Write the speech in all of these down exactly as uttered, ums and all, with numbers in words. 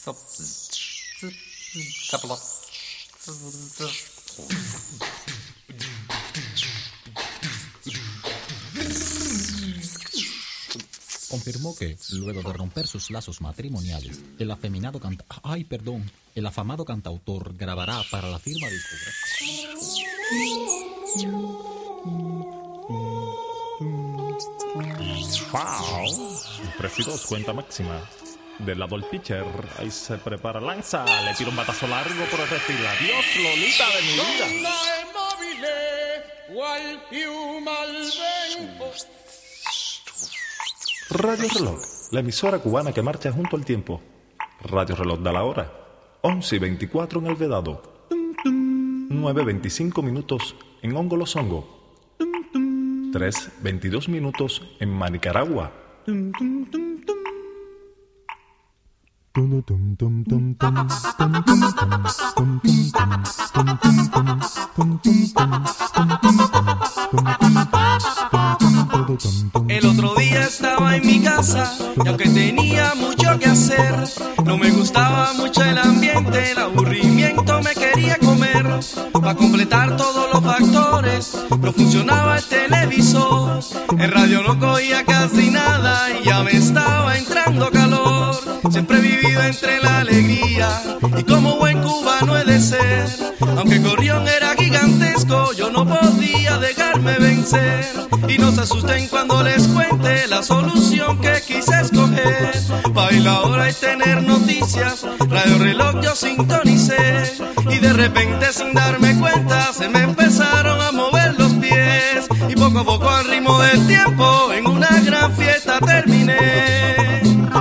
Confirmó que, luego de romper sus lazos matrimoniales, el afeminado canta... Ay, perdón, el afamado cantautor grabará para la firma discográfica. Wow, tres y dos, cuenta máxima. Del lado del pitcher, ahí se prepara, lanza, le tira un batazo largo por el refil. Adiós, Lolita de mi vida. Radio Reloj, la emisora cubana que marcha junto al tiempo. Radio Reloj da la hora, once y veinticuatro en El Vedado, nueve y veinticinco minutos en Hongo Los Hongo, tres y veintidós minutos en Manicaragua. El otro día estaba en mi casa y aunque tenía mucho que hacer, no me gustaba mucho el ambiente, el aburrimiento me quería comer. Para completar todos los factores, no funcionaba el televisor, el radio no cogía casi nada y ya me estaba entrando calor. Siempre he vivido entre la alegría y como buen cubano he de ser. Aunque Gorrión era gigantesco, yo no podía dejarme vencer. Y no se asusten cuando les cuente la solución que quise escoger. Bailadora y tener noticias, Radio Reloj yo sintonicé. Y de repente sin darme cuenta se me empezaron a mover los pies. Y poco a poco al ritmo del tiempo en una gran fiesta terminé.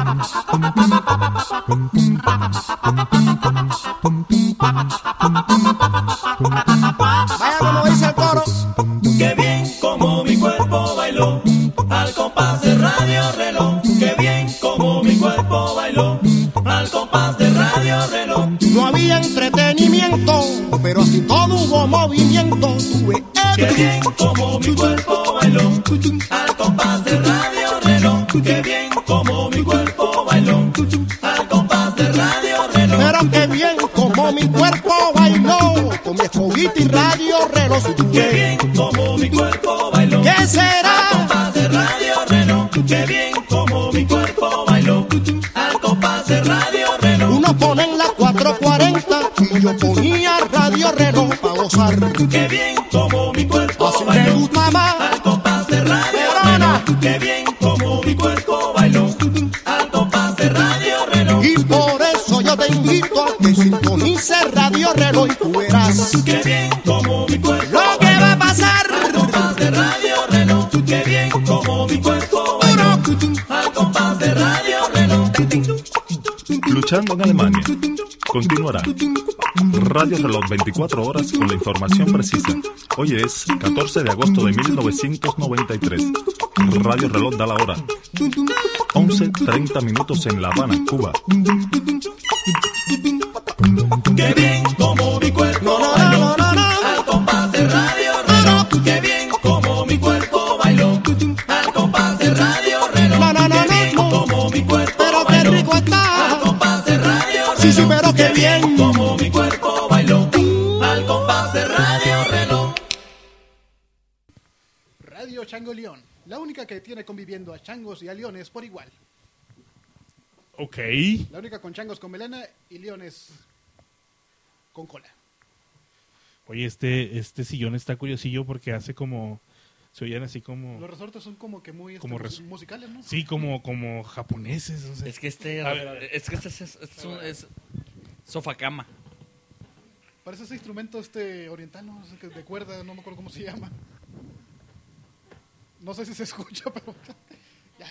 Vaya como dice el coro. Qué bien como mi cuerpo bailó al compás de Radio Reloj. Qué bien como mi cuerpo bailó al compás de Radio Reloj. No había entretenimiento, pero así todo hubo movimiento. Tuve Qué bien como mi cuerpo bailó al compás de Radio Reloj. Qué bien como mi cuerpo bailó al compás de Radio Reloj. Pero qué bien como mi cuerpo bailó con mi escobita y Radio Reloj. Qué bien como mi cuerpo bailó. ¿Qué será? Al compás de Radio Reloj. Qué bien como mi cuerpo bailó al compás de Radio Reloj. Unos ponen las cuatro cuarenta y yo ponía Radio Reloj para gozar. Qué bien como mi cuerpo Así me bailó gustaba. al compás de Radio Verona. Reloj. Qué bien como mi cuerpo bailó al compás de Radio Reloj. Y por eso yo te invito a que sintonice Radio Reloj y tú verás Qué bien como mi cuerpo lo que va a pasar. al compás de Radio Reloj. Qué bien como mi cuerpo bailó al compás de Radio Reloj. Luchando en Alemania. Continuará. Radio Reloj veinticuatro horas con la información precisa. Hoy es catorce de agosto de mil novecientos noventa y tres. Radio Reloj da la hora. once y treinta minutos en La Habana, Cuba. Qué bien como mi cuerpo No, no, bailó no, no, no. al compás de Radio Reloj. Qué bien como mi cuerpo bailó al compás de Radio Reloj. No, no, no, Qué bien no. como mi cuerpo Pero qué bailó rico está. al compás de Radio Reloj. Sí, sí, pero qué Qué bien bien. como mi cuerpo bailó al compás de Radio Reloj. Radio Chango León, la única que tiene conviviendo a changos y a leones por igual. Ok. La única con changos con melena y leones con cola. Oye, este, este sillón está curiosillo porque hace como... Se oían así como... Los resortes son como que muy Como este, res- musicales, ¿no? Sí, como, como japoneses. No sé. Es que este, A ver, a ver. es que este es, es, es, un- es sofacama. Parece ese instrumento este oriental, ¿no? Ese que de cuerda, no me acuerdo cómo se llama. No sé si se escucha, pero... ya.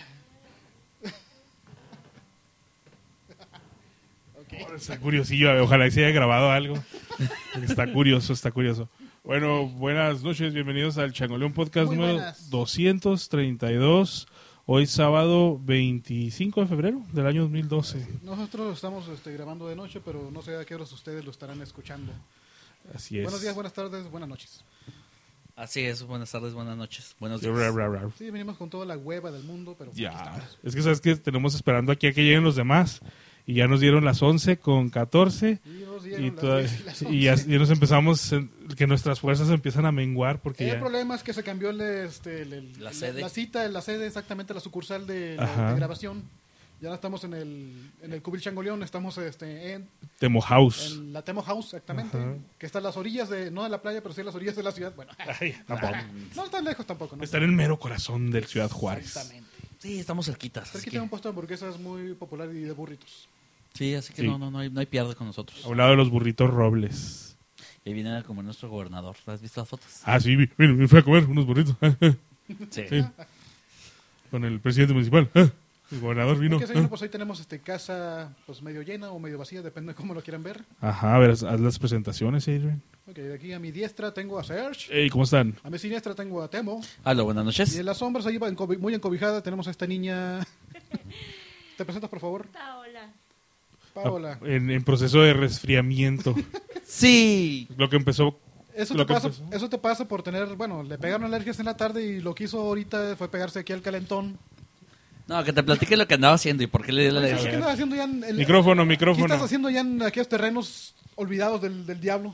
Ok. Está curiosillo, ojalá que se haya grabado algo. Está curioso, está curioso. Bueno, buenas noches, bienvenidos al Changoleón Podcast Muy número buenas. doscientos treinta y dos. Hoy sábado veinticinco de febrero del año dos mil doce. Nosotros lo estamos este, grabando de noche, pero no sé a qué horas ustedes lo estarán escuchando. Así es. Buenos días, buenas tardes, buenas noches. Así es, buenas tardes, buenas noches, buenos Ra, días. ra, ra. Sí, venimos con toda la hueva del mundo, pero aquí Ya, estamos. es que sabes que tenemos esperando aquí a que lleguen los demás Y ya nos dieron las once con catorce. Y nos dieron Y, las toda- diez y las y ya, once. ya nos empezamos, en- que nuestras fuerzas empiezan a menguar porque El ya... problema es que se cambió el, este, el- el- La sede. la cita, la sede, exactamente, la sucursal de, de- Ajá. de grabación. Ya no estamos en el, en el Cubil Changoleón, estamos este, en, Temo House. en la Temo House, exactamente, Ajá. que está a las orillas, de no de la playa, pero sí a las orillas de la ciudad. Bueno, Ay, tampoco. no tan lejos tampoco, ¿no? Está en el mero corazón del Ciudad Juárez. Exactamente. Sí, estamos cerquitas. Cerquita así tiene que- un puesto de hamburguesas muy popular y de burritos. Sí, así que Sí. no, no, no hay, no hay pierde con nosotros. A un lado de los burritos Robles. Y ahí viene como nuestro gobernador. ¿Has visto las fotos? Ah, sí, vi- vi- me fui a comer unos burritos. Sí. Sí. Con el presidente municipal. El gobernador vino. Ok, señor, pues hoy tenemos este casa pues medio llena o medio vacía, depende de cómo lo quieran ver. Ajá, a ver, haz haz las presentaciones, Adrian. Ok, de aquí a mi diestra tengo a Serge, Hey, ¿cómo están? a mi siniestra tengo a Temo, Hola, buenas y noches. en las sombras ahí va encobi- muy encobijada tenemos a esta niña. ¿Te presentas, por favor? Paola. Paola. En, en proceso de resfriamiento. Sí. Lo que empezó... Eso lo te, que pasa, empezó. eso te pasa por tener, bueno, le pegaron alergias en la tarde y lo que hizo ahorita fue pegarse aquí al calentón. No, que te platique lo que andaba haciendo y por qué le dio la ¿Qué alergia. estás haciendo ya en el- Micrófono, ¿Qué micrófono. estás haciendo ya en aquellos terrenos olvidados del, del diablo?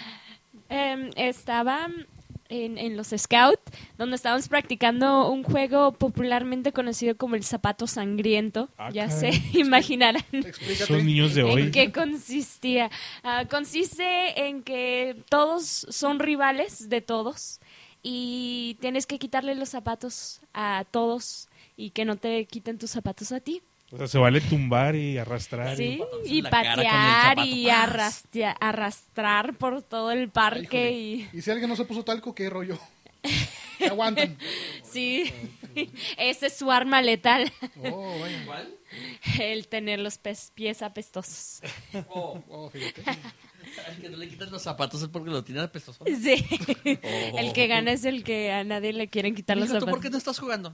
Em, estaba en, en los Scouts, donde estábamos practicando un juego popularmente conocido como el zapato sangriento. Ah, ya caray. se imaginarán Explícate. Son niños de en hoy. qué consistía. Ah, consiste en que todos son rivales de todos y tienes que quitarle los zapatos a todos y que no te quiten tus zapatos a ti. O sea, se vale tumbar y arrastrar. Sí, patadas en y la cara con el patear zapato. y arrastia- arrastrar por todo el parque. Híjole. Y... Y si alguien no se puso talco, ¿qué rollo? ¿Te aguantan? Sí, ese es su arma letal, Oh, vaya. el tener los pes- pies apestosos. Oh, fíjate. El que no le quitan los zapatos es porque lo tiene apestoso. Sí, el que gana es el que a nadie le quieren quitar los Mija, ¿tú zapatos. por qué no estás jugando?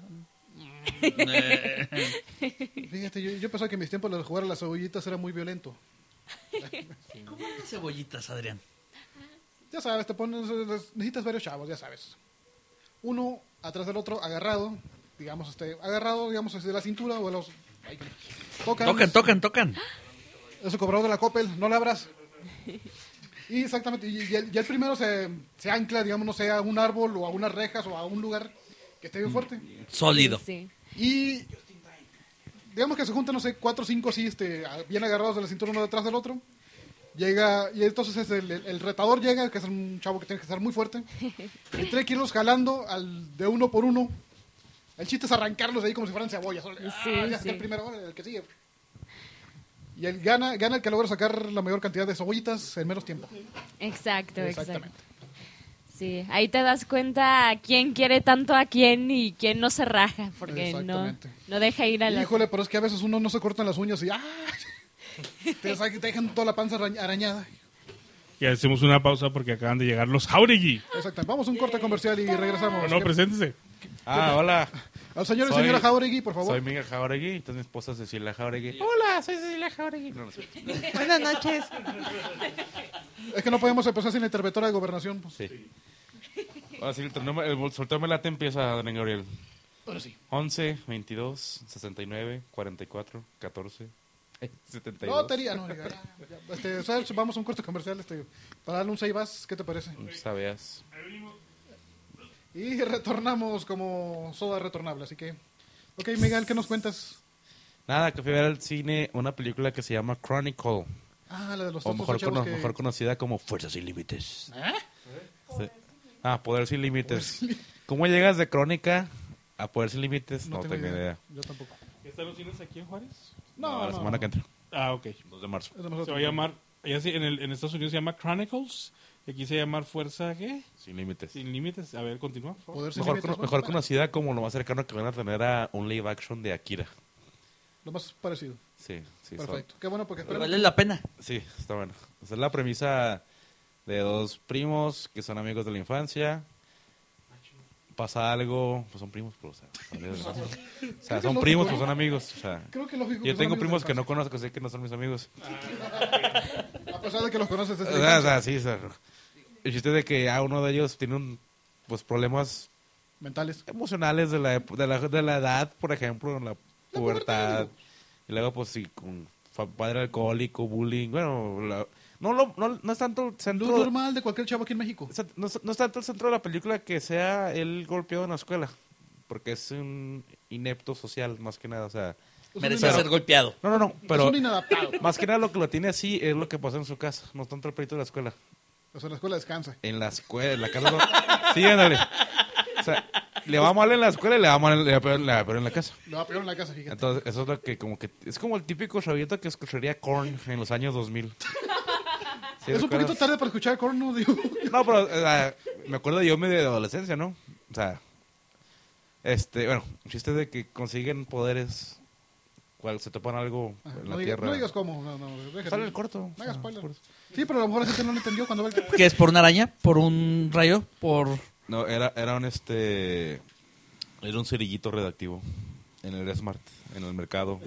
Fíjate, yo, yo pensaba que en mis tiempos el jugar a las cebollitas era muy violento. Cebollitas, Adrián. Ya sabes, te pones, necesitas varios chavos, ya sabes. Uno atrás del otro, agarrado, digamos, este, agarrado, digamos, desde la cintura o de los... ay, tocan, Tocan, tocan, tocan. Eso cobrado de la Coppel, no le abras. Y exactamente, y, y el, y el primero se, se ancla, digamos, no sé, a un árbol o a unas rejas o a un lugar que esté bien fuerte. Sólido. Sí. Y digamos que se juntan, no sé, cuatro o cinco así, este, bien agarrados de la cintura uno detrás del otro. Llega, y entonces es el, el- el retador llega, que es un chavo que tiene que estar muy fuerte. Y tiene que irlos jalando al, de uno por uno. El chiste es arrancarlos de ahí como si fueran cebollas. Ah, Sí, ya sí. saqué el primero, órale, el que sigue. Y el gana, gana el que logra sacar la mayor cantidad de cebollitas en menos tiempo. Exacto, exacto. Exactamente. Sí, ahí te das cuenta quién quiere tanto a quién y quién no se raja, porque no, Exactamente. no deja ir a la... Híjole, pero es que a veces uno no se cortan las uñas y ¡ah! te, sa- te dejan toda la panza arañ- arañada. Y hacemos una pausa porque acaban de llegar los Jauregui. Exactamente. Vamos a un corte comercial y regresamos. No, no, preséntese. Ah, hola. Al señor y Soy- señora Jauregui, por favor. Soy Miguel Jauregui, esta es mi esposa Cecilia Jauregui. Hola, soy Cecilia Jauregui. No, no sé. Buenas noches. Es que no podemos empezar sin la interventora de gobernación. Pues. Sí. Ahora sí, el, torneo- el sorteo me late empieza, Don Gabriel. Ahora sí. once, veintidós, sesenta y nueve, cuarenta y cuatro, catorce, setenta y dos. Lotería, no, ya, ya, ya. Este, Serge, vamos a un corte comercial este, para darle un seis vas. ¿Qué te parece? Sabías. Y retornamos como soda retornable, así que... Ok, Miguel, ¿qué nos cuentas? Nada, que fui a ver al cine una película que se llama Chronicle, Ah, la de los o otros mejor, chavos cono- que... mejor conocida como Fuerzas sin Límites. ¿Eh? Sí. Ah, Poder sin Límites. ¿Cómo llegas de Crónica a Poder sin Límites? No, tengo idea. Yo tampoco. ¿Están los cines aquí en Juárez? No, la no, semana no. que entra, Ah, ok. dos de marzo. Es de Se nosotros. va a llamar, allá sí, en, el, en Estados Unidos se llama Chronicles, y aquí se llama Fuerza, ¿qué? Sin Límites. Sin Límites. A ver, continúa, por favor. Poder sin Mejor, límites, cono- ¿no? mejor Ah, conocida como lo más cercano que van a tener a un live action de Akira. Lo más parecido. Sí, sí. son- Perfecto. Qué bueno, porque Pero esperemos... vale la pena. Sí, está bueno. Esa es la premisa de dos primos que son amigos de la infancia. Pasa algo, pues son primos, pero, o sea, son, amigos de la infancia. O sea, Creo que son es lógico, primos, ¿no? pues son amigos. O sea, Creo que es lógico que yo son tengo amigos primos de que no infancia. conozco, que sé que no son mis amigos. A pesar de que los conoces O desde la sea, o infancia. sea, sí, o sea, el chiste de que a uno de ellos tiene un, pues, problemas Mentales. emocionales de la, ep- de la, de la edad, por ejemplo, en la pubertad. digo. Y luego, pues, sí, con fa- padre alcohólico, bullying, bueno, la- no, lo- no, no es tanto el Lo centro, normal de cualquier chavo aquí en México. o sea, no, es- no es tanto el centro de la película que sea él golpeado en la escuela, porque es un inepto social, más que nada, o sea, Es Merece un ser golpeado. no, no, no, Es pero un inadaptado. más que nada lo que lo tiene así es lo que pasó en su casa, no tanto el pleito de la escuela. O sea, la escuela descansa. En la escuela, en la casa. No. Sí, ándale. O sea, le va mal en la escuela y le va mal, le va peor, le va peor en la casa. Lo va peor en la casa, fíjate. Entonces, eso es lo que, como que, es como el típico chavito que escucharía Korn en los años dos mil. ¿Sí es un recuerdas? poquito tarde para escuchar Korn, ¿no? Digo. No, pero, o sea, me acuerdo yo medio de adolescencia, ¿no? O sea, este, bueno, el chiste es de que consiguen poderes, cual se topan algo Ajá, en no, la diga- tierra. no digas cómo. No, no, déjalo. Sale el corto. No hagas o sea, spoiler. por eso. Sí, pero a lo mejor la gente no lo entendió cuando ve el... ¿Qué es? ¿Por una araña? ¿Por un rayo? ¿Por...? No, era, era un este. Era un cerillito redactivo. En el Smart, en el mercado.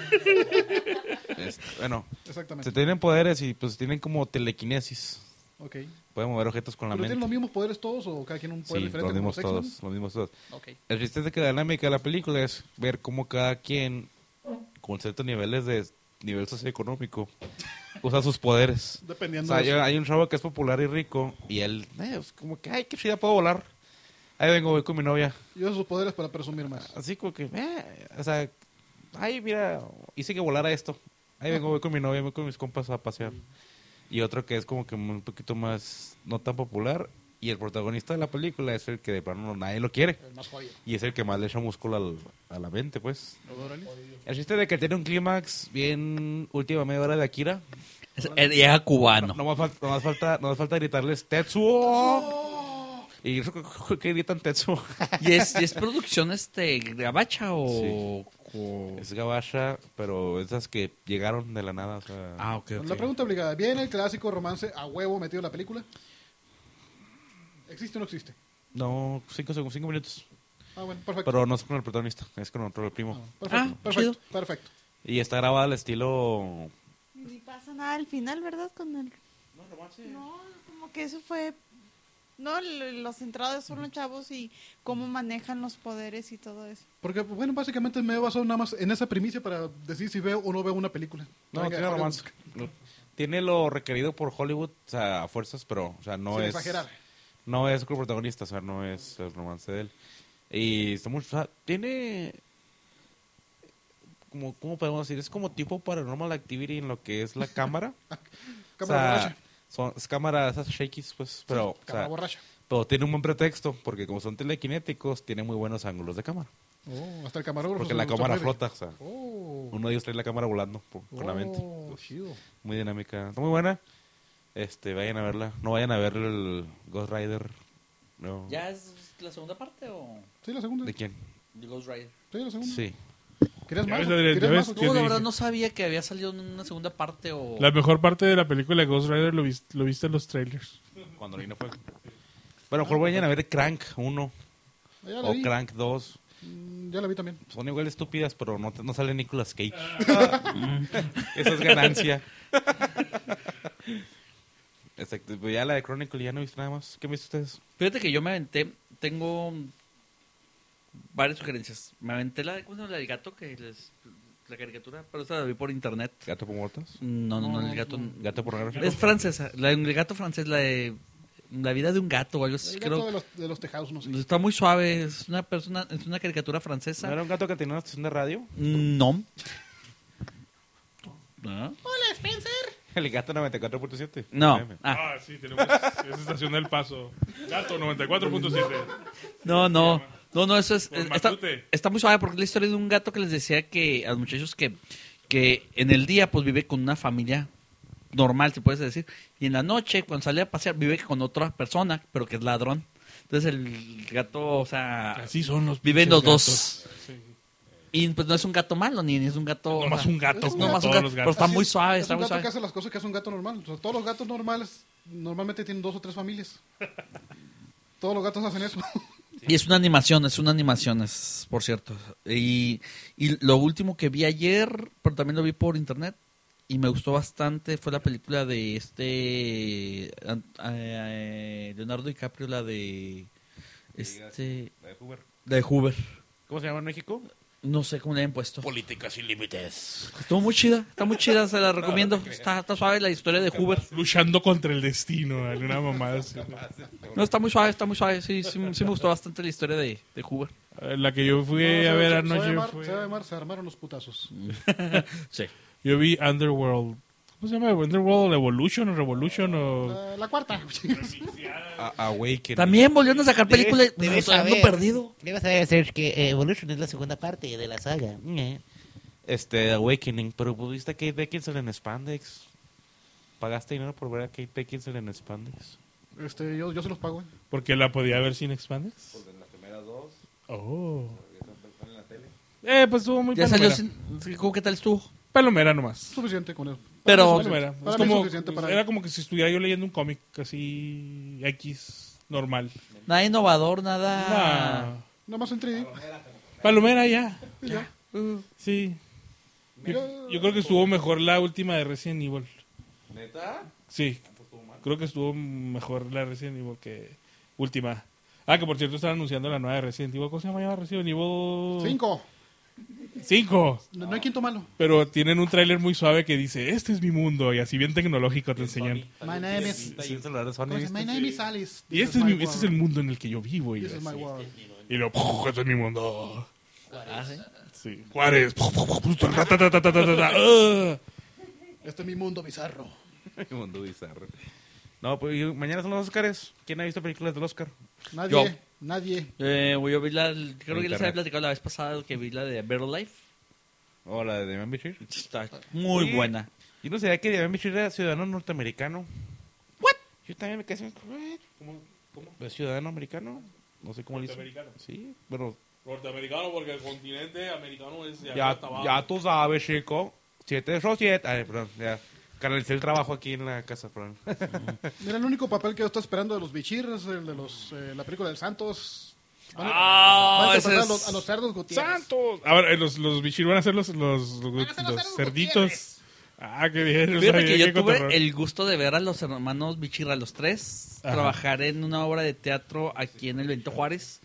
Este, bueno, Exactamente. se tienen poderes y pues tienen como telequinesis. Ok. Pueden mover objetos con la ¿Pero mente. tienen los mismos poderes todos o cada quien un poder Sí, diferente? los como mismos los X-Men? todos, los mismos todos. Ok. El chiste es de que la dinámica de la película es ver cómo cada quien, con ciertos niveles de nivel socioeconómico, usa sus poderes. O Dependiendo sea, de eso. hay hay un chavo que es popular y rico y él, eh, es como que, ay, qué chida, puedo volar. Ahí vengo, voy con mi novia. Y usa sus poderes para presumir más. Así como que, eh, o sea, ay, mira, hice que volara esto. Ahí vengo, voy con mi novia, voy con mis compas a pasear. Y otro que es como que un poquito más, no tan popular. Y el protagonista de la película es el que de plano nadie lo quiere. El más jodido. Y es el que más le echa músculo al- a la mente, pues. Órale. El chiste de que tiene un clímax bien última media hora de Akira. Es- eh, Llega cubano. No, no más falta, no más falta, no más falta gritarles Tetsuo. Y que gritan Tetsuo. ¿Y es, y es producción este gabacha o...? o- Es gabacha, pero esas que llegaron de la nada. O sea, Ah, ok, ok. La pregunta obligada. ¿Viene el clásico romance a huevo metido en la película? ¿Existe o no existe? no, cinco, segundos, cinco minutos. Ah, bueno, perfecto. Pero no es con el protagonista, es con otro, el primo. Perfecto, Ah, perfecto, chido. perfecto. Y está grabada al estilo... Ni pasa nada al final, ¿verdad? Con el... No, como que eso fue... No, lo- los centrados son los chavos y cómo manejan los poderes y todo eso. Porque, bueno, básicamente me he basado nada más en esa primicia para decir si veo o no veo una película. No, Venga, tiene Hollywood. romance. No, tiene lo requerido por Hollywood, o sea, a fuerzas, pero, o sea, no Sin es... exagerar. No es el protagonista, o sea, no es el romance de él. Y está muy, o sea, tiene... Como, ¿Cómo podemos decir? Es como tipo Paranormal Activity en lo que es la cámara. Cámara o sea, borracha. son, es cámara, esas shakies, pues, pero... o Cámara sea, borracha. pero tiene un buen pretexto, porque como son telequinéticos, tiene muy buenos ángulos de cámara. Oh, hasta el camarógrafo. Porque se- la se cámara mueve. flota, o sea, Oh. uno de ellos trae la cámara volando por- con la mente. Oh, Pues, chido. muy dinámica. Está muy buena. Este, vayan a verla. No vayan a ver el Ghost Rider. No. ¿Ya es la segunda parte o...? Sí, la segunda. ¿De quién? The Ghost Rider. Sí, la segunda. Sí. ¿Querías Ya más? ves, Adrián, ¿Querías ya más ves o qué? que- No, la dije? verdad no sabía que había salido en una segunda parte o... La mejor parte de la película de Ghost Rider lo, vis- lo viste en los trailers. Cuando vino fue. Bueno, mejor vayan a ver Crank uno Ya la o vi. Crank dos. Mm, Ya la vi también. Son igual de estúpidas, pero no, te- no sale Nicolas Cage. Eso es ganancia. Exacto. Pues ya la de Chronicle ya no he visto nada más. ¿Qué han visto ustedes? Fíjate que yo me aventé, tengo varias sugerencias. Me aventé la, ¿cómo se llama? La del gato, que les, la caricatura, pero esa la vi por internet. ¿Gato por muertos? No, no, no, el gato... ¿Gato pornográfico? Es francesa, la, el gato francés, la de La vida de un gato o algo así. El Creo, gato de los, de los tejados, no sé. está muy suave, es una persona, es una caricatura francesa. ¿No era un gato que tenía una estación de radio? No. ¿No? Hola, Spencer. El gato noventa y cuatro punto siete. No. F M. Ah. Ah, sí, tenemos esa estación del Paso. Gato noventa y cuatro punto siete. No, no. No, no, eso es. Por Está, Matute. está muy suave porque es la historia de un gato que les decía que a los muchachos que, que en el día pues vive con una familia normal, se puede decir. Y en la noche, cuando sale a pasear, vive con otra persona, pero que es ladrón. Entonces el gato, o sea. Así son los Viven pinches los dos. gatos. Sí. Y pues no es un gato malo, ni es un gato. Nomás o sea, un gato, es como nomás un todos gato, los pero gatos. está Así muy es, suave, es está un muy gato suave. que hace las cosas que hace un gato normal. O sea, todos los gatos normales normalmente tienen dos o tres familias. Todos los gatos hacen eso. Y es una animación, es una animación, es, por cierto. Y, y lo último que vi ayer, pero también lo vi por internet, y me gustó bastante, fue la película de este an- eh, Leonardo DiCaprio, la de este La de Hoover. de Hoover. ¿Cómo se llama en México? No sé cómo le hayan puesto. Política sin límites. Estuvo muy chida, está muy chida, se la recomiendo. Está, está suave la historia de Hoover. Luchando contra el destino, alguna mamada así. No, está muy suave, está muy suave. Sí, sí, sí me gustó bastante la historia de, de Hoover. Eh, La que yo fui No, se- a ver se- se va a anoche llamar- fue... Se va a llamar, se armaron los putazos. Sí. Yo vi Underworld. ¿Cómo se llama? Underworld Evolution o Revolution o... La, la cuarta. A- Awakening. También volvieron a sacar películas. Debes- debes Nos habíamos saber. perdido. Debes saber, Serge, que eh, Evolution es la segunda parte de la saga. Eh. Este, Awakening. Pero ¿viste a Kate Beckinsale en Spandex? ¿Pagaste dinero por ver a Kate Beckinsale en Spandex? Este, yo, yo se los pago. ¿eh? Porque la podía ver sin Expandex. Pues en las primeras dos. Oh. En la tele. Eh, pues estuvo muy Ya salió palomera. sin... ¿Cómo qué tal estuvo? Palomera nomás. Suficiente con eso. Pero- Para mí es Palomera. suficiente. Para Es mí es como, suficiente para era mí. como que si estuviera yo leyendo un cómic así X normal. Nada innovador, nada... Nah. Nomás en tres D. Palomera ya. Y ya. Sí. Yo, yo creo que estuvo mejor la última de Resident Evil. ¿Neta? Sí. Creo que estuvo mejor la Resident Evil que última. Ah, que por cierto están anunciando la nueva de Resident Evil. ¿Cómo se llama ya Resident Evil? Cinco. Cinco. No, no hay quinto malo. Pero tienen un tráiler muy suave que dice, este es mi mundo. Y así bien tecnológico te enseñan. My name is... Ahí un celular de Sony, ¿Cómo dice? ¿viste? My name is Alice. Y este es, mi, este es el mundo en el que yo vivo. Y, This is my así. world. y lo, ¡puf! Este es mi mundo. Ah, ¿sí? Sí. Juárez. ¡Puf, puf, puf! ¡Ratatatatata! ¡Ah! Este es mi mundo bizarro. Mundo bizarro. No, pues yo- mañana son los Oscars. ¿Quién ha visto películas del Oscar? Nadie. Yo. Nadie. Eh, yo vi la... Creo que les había Internet. platicado la vez pasada que vi la de Better Life. O la de Demian Bichir. Está muy Oye, buena. Yo no sabía que Demian Bichir era ciudadano norteamericano. ¿What? Yo también me quedé así, ¿what? ¿Cómo? ¿Cómo? ¿Es ciudadano americano? No sé cómo le hizo. Norteamericano. Sí, pero Norteamericano porque el continente americano es de ya, ya tú sabes, chico. Siete o siete. Ay, perdón, ya. Canalicé el trabajo aquí en la casa, perdón. Mira, el único papel que yo estoy esperando de los Bichir es el de los, eh, la película del Santos. Van a, Ah, van a ese interpretar es- a, los, a los cerdos Gutiérrez. ¡Santos! Ahora, eh, los, los bichir van a ser los, los, los, Van a ser los los cerdos cerditos. Gutiérrez. Ah, qué bien. no Fíjate sabía que yo qué tuve cotorreo. el gusto de ver a los hermanos Bichirra, los tres, Ajá. trabajar en una obra de teatro aquí en el Benito Juárez.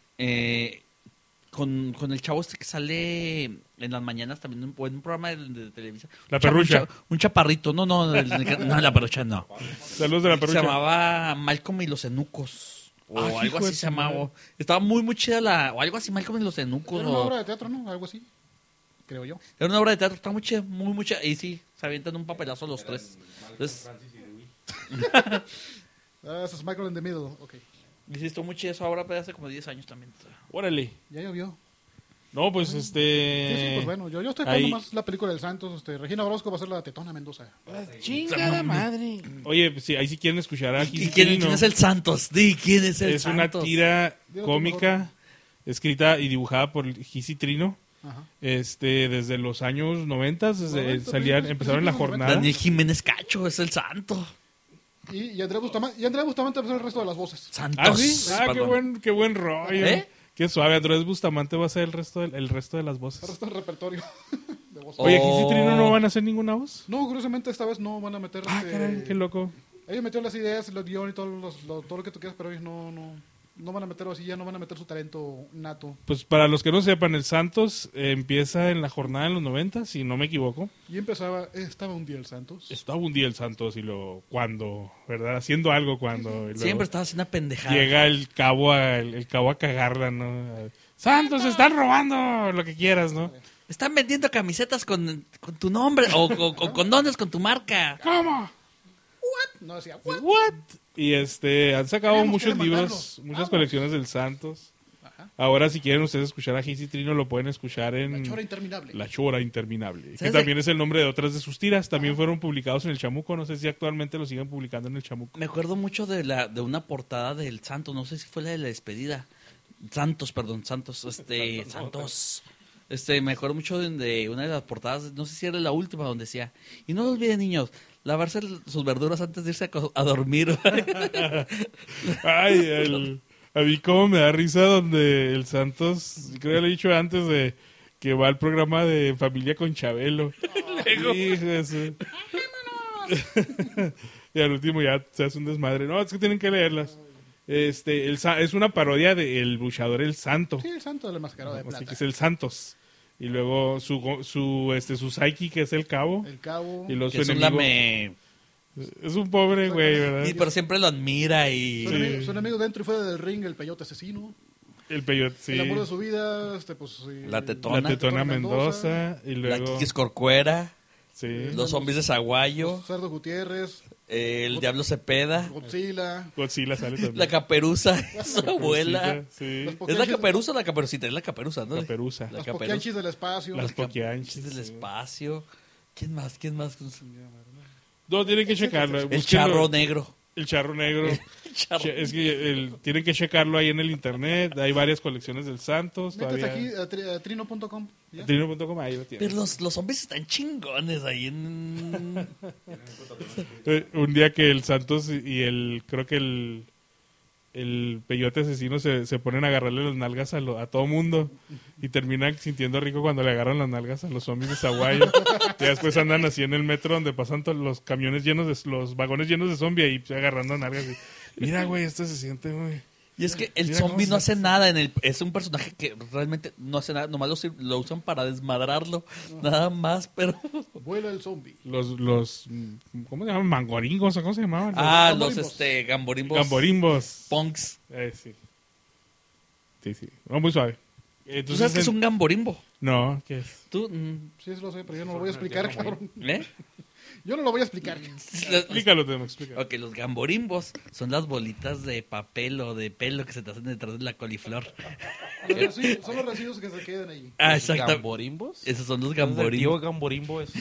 Eh, con, con el chavo este que sale en las mañanas también en un programa de, de televisión. La Un chavo- Perrucha. Un, cha- un chaparrito, no, no, el- el- no, la perrucha no. Saludos de la Se perrucha. llamaba Malcolm y los Enucos. O Ah, algo hijo de así su se llamaba. madre. Estaba muy, muy chida la. O algo así, Malcolm y los Enucos. Era una o- obra de teatro, ¿no? Algo así. Creo yo. Era una obra de teatro, está muy chida, muy, muy chida. Y sí, se avientan un papelazo los tres. Entonces, Ah, ese es Michael in the Middle. Ok. y sí, estuvo muy chida esa obra, pero hace como diez años también. Órale. Ya llovió. No, pues este... Sí, sí, pues bueno. Yo, yo estoy ahí- esperando más la película del Santos. Este, Regina Orozco va a ser la Tetona Mendoza. Chingada madre. Oye, pues, sí, ahí si quieren escuchar a ¿Y Gisi quién, Trino. quién es el Santos? Di, ¿quién es el Es una Santos? tira Dilo tú cómica escrita y dibujada por Gisi Trino. Ajá. Este, desde los años noventas, desde noventa, salían, principios- empezaron en la principios de los jornada. Daniel Jiménez Cacho es el santo. Y, y Andrea Bustamante, y Andrea Bustamante va a ser el resto de las voces. Santos. Ah, sí, ah, qué Perdón. buen, qué buen rollo. ¿Eh? Qué suave. Andrés Bustamante va a ser el resto, del- el resto de las El voces. resto del repertorio de voces. Oye, Oh. Gisi Trino no van a hacer ninguna voz. No, curiosamente esta vez no van a meter... Ah, este, caray, qué loco. Ellos metieron las ideas, los guiones y todo, los- lo, todo lo que tú quieras, pero ellos no, no, no van a meterlo así, ya no van a meter su talento nato. Pues para los que no sepan, el Santos eh, empieza en la jornada en los noventa, si no me equivoco. Y empezaba, eh, estaba un día el Santos. Estaba un día el Santos y lo cuando, ¿verdad? Haciendo algo cuando. y luego Siempre estaba haciendo una pendejada. llega el cabo a, el, el cabo a cagarla, ¿no? Santos, están robando lo que quieras, ¿no? Están vendiendo camisetas con, con tu nombre o, o- o condones con tu marca. ¿Cómo? No decía, "What?". What? Y este, han sacado Queremos muchos que libros, demandarlos. muchas Vamos. colecciones del Santos. Ajá. Ahora, si quieren ustedes escuchar a Gisi Trino, lo pueden escuchar en La chora interminable. La Chora Interminable, que ¿Sabes también es el nombre de otras de sus tiras. También fueron publicados en el Chamuco. No sé si actualmente lo siguen publicando en el Chamuco. Me acuerdo mucho de la de una portada del Santos, no sé si fue la de la despedida. Santos, perdón, Santos, este, Santos. Este, me acuerdo mucho de, de una de las portadas, no sé si era la última, donde decía, y no lo olviden, niños, lavarse el- sus verduras antes de irse a, co- a dormir. Ay, el- a mí como me da risa donde el Santos, creo que lo he dicho antes, de que va al programa de Familia con Chabelo. Hijo de su- y al último ya se hace un desmadre. No, es que tienen que leerlas. Este, el, sa- es una parodia de El Luchador El Santo. Sí, el Santo del mascarado de Así plata. que es el Santos. Y luego su, go- su, este, su psyche, que es el cabo. El cabo. Y luego Que su es un enemigo. lame... Es un pobre güey, ¿verdad? Y, pero siempre lo admira y... Son, amigos, son amigos dentro y fuera del ring, el peyote asesino. El peyote, sí. El amor de su vida, este, pues... sí, La tetona. La tetona Mendoza. Y La luego... Kikis Corcuera. Sí. Los zombies de Zaguayo. Los Cerdo Gutiérrez, El Diablo Cepeda. Godzilla. Godzilla sale también. La Caperuza. Su abuela. Sí. Los ¿Es la Poquianchis- Caperuza o la Caperucita? Es la Caperuza, ¿no? Caperuza. La Los Caperuza. Poquianchis del espacio. Las Los Cap- Poquianchis, del sí. espacio. ¿Quién más? ¿Quién más? No, tienen que checarlo. El búsquenlo. charro negro. El charro negro. charro. Che- Es que el- tienen que checarlo ahí en el internet. Hay varias colecciones del Santos. Métete Todavía. aquí a, tri- a trino punto com. ¿ya? Trino punto com, ahí lo tienen. Pero los, los zombies están chingones ahí en... Eh, Un día que el Santos y el, creo que el, el peyote asesino se, se ponen a agarrarle las nalgas a, lo- a todo mundo y terminan sintiendo rico cuando le agarran las nalgas a los zombies de Zaguayo. Y después andan así en el metro donde pasan todos los camiones llenos de, los vagones llenos de zombies y agarrando nalgas. Y, mira, güey, esto se siente muy... Y es que el Mira zombie cómo no se- hace nada en el... Es un personaje que realmente no hace nada. Nomás lo, sir- lo usan para desmadrarlo. Nada más, pero... Vuela el zombie. Los, los, ¿cómo se llaman? Mangoringos, ¿o cómo se llamaban? Ah, Gamborimbos. los este, gamborimbos. Gamborimbos. Punks. Eh, sí. Sí, sí. No, muy suave. ¿Tú Entonces, sabes que es en- un gamborimbo? No, ¿qué es? ¿Tú? mm, Sí, sí lo sé, pero yo no lo voy a explicar, cabrón. ¿Eh? Yo no lo voy a explicar. Explícalo, te explícalo. Ok, los gamborimbos son las bolitas de papel o de pelo que se te hacen detrás de la coliflor. Los residuos- son los residuos que se quedan ahí. Ah, exacto. ¿Gamborimbos? Esos son los El tío gamborimbos. Gamborimbo es...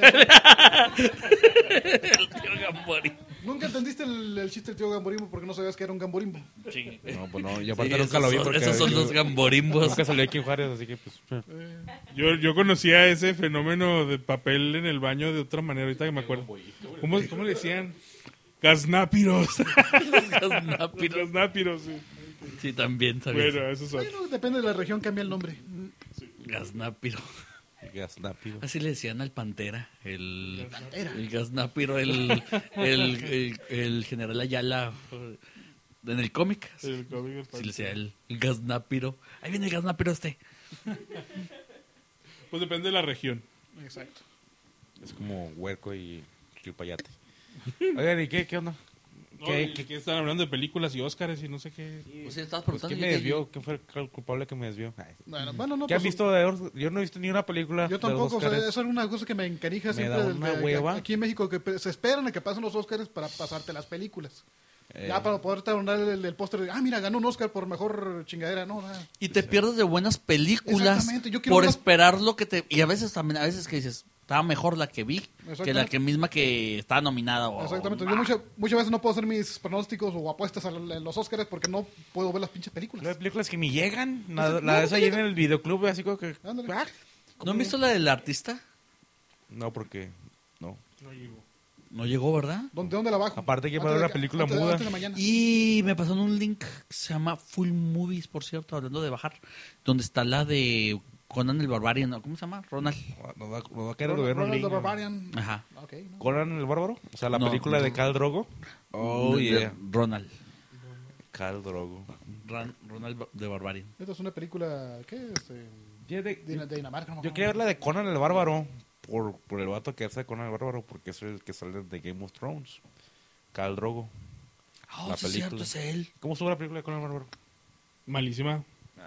El tío gamborimbo. Nunca entendiste el, el chiste del tío Gamborimbo porque no sabías que era un Gamborimbo. No, pues no, y Sí, aparte esos nunca lo vi son- porque... esos son los gamborimbos. Nunca salió aquí en Juárez, así que pues... eh. Yo, yo conocía ese fenómeno de papel en el baño de otra manera, ahorita que me acuerdo. ¿Cómo, cómo le decían? Gaznápiros. Gaznápiros. Gaznápiros, sí. Sí, también, también. Bueno, esos son. Bueno, depende de la región, cambia el nombre. Gaznápiro. Gaznápido. Así le decían al Pantera, el, Pantera. el Gaznápiro, el, el, el, el general Ayala eh, en el cómic. El cómic del Sí le decía el, el Gaznápiro. Ahí viene el Gaznápiro este. Pues depende de la región. Exacto. Es como Huerco y Chilpayate. Oigan, ¿y qué, qué onda? No, ¿Qué, y qué- que están hablando de películas y Óscares y no sé qué. Pues sí, estabas pues, preguntando. ¿quién yo me que- desvió? ¿Quién fue el culpable que me desvió? Ay, Bueno, bueno, no, ¿Qué han pues, visto de Oscar? Yo no he visto ni una película Yo de los tampoco, o sea, Óscares. eso es una cosa que me encanija Me siempre da del- una de- hueva. aquí en México, que pe- se esperan a que pasen los Óscares para pasarte las películas. Eh, Ya para poder dar el, el póster de, ah, mira, ganó un Óscar por mejor chingadera, no, nada. Y te pierdes de buenas películas Exactamente, yo quiero por verlas- esperar lo que te... Y a veces también, a veces que dices, estaba mejor la que vi que la Exactamente. que misma que estaba nominada. O, Exactamente, yo muchas, muchas veces no puedo hacer mis pronósticos o apuestas a l- en los Óscares porque no puedo ver las pinches películas. Las películas que ni llegan. La, No, la no, de esa no ahí en llegan. el videoclub, así como que... Ándale. ah, ¿No han visto la del artista? No, porque... No. No llegó, ¿verdad? ¿Dónde, dónde la bajo? Aparte que Antes va a haber de- una película antes de- muda. antes de mañana. Y me pasaron un link que se llama Full Movies, por cierto, hablando de bajar, donde está la de Conan el Barbarian, ¿no? ¿Cómo se llama? Ronald. Nos va, nos va a caer el Ronald- gobierno Ronald the gringo. Barbarian. Ajá. Ok, no. ¿Conan el Bárbaro? O sea, la No, película no. de Khal Drogo. Oh, De- yeah. Ronald. Khal Drogo. Ran- Ronald de Barbarian. Esta es una película, ¿qué? Este, Yo, de, de Dinamarca. no me yo acuerdo. quería ver la de Conan el Bárbaro. Por, por el vato que hace de Conan el Bárbaro. Porque es el que sale de Game of Thrones. Khal Drogo. Oh, La sí es cierto, película. es él. ¿Cómo estuvo la película de Conan el Bárbaro? Malísima.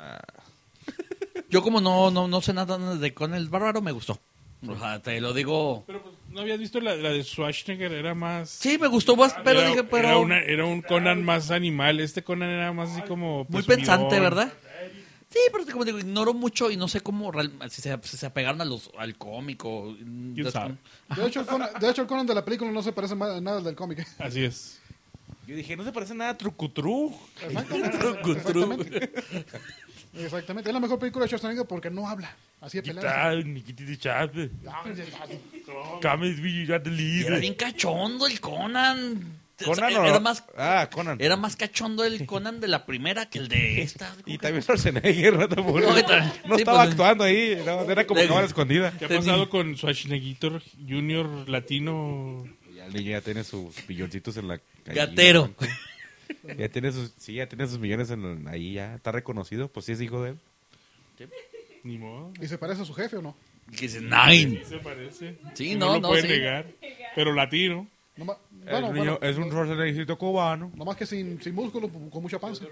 Yo como no, no, no sé nada de Conan el Bárbaro, me gustó. O sea, te lo digo... Pero pues, ¿no habías visto la, la de Schwarzenegger? Era más... Sí, me gustó más, pero era, dije, pero... Era, una- era un Conan más animal. Este Conan era más así como... Muy presumidor. pensante, ¿verdad? Sí, pero como digo, ignoro mucho y no sé cómo real- si, se, si se apegaron a los, al cómico. ¿Quién sabe? De hecho, el Conan, de hecho, el Conan de la película no se parece ma- nada al del cómic. Así es. Yo dije, no se parece nada a Trucutru. Exactamente. Exactamente. Exactamente. Es la mejor película de Schwarzenegger porque no habla. Así de ¿Qué pelada. tal, Nikititi Chávez? Cames Villa de Y Líder. era bien cachondo el Conan. ¿Conan O sea, o no? era más, Ah, Conan. era más cachondo el Conan de la primera que el de esta. Y también Schwarzenegger, no, Tampoco- No, no, que tal- no sí, estaba pues, actuando ahí, no, era como de- cámara escondida. ¿Qué ha Tenía- pasado con Schwarzenegger Junior Latino? Ya el niño ya tiene sus billoncitos en la calle. Gatero. Ya tiene sus, sí, ya tiene sus millones en, ahí, ya está reconocido, pues sí es hijo de él. Ni modo. ¿Y se parece a su jefe o no? Que dice nine. Se parece. Sí, Y no, lo no, pueden sí. negar. Pero latino. No ma- El bueno, niño bueno, es un Schwarzenegger cubano. nomás que sin, sin músculo, con mucha panza.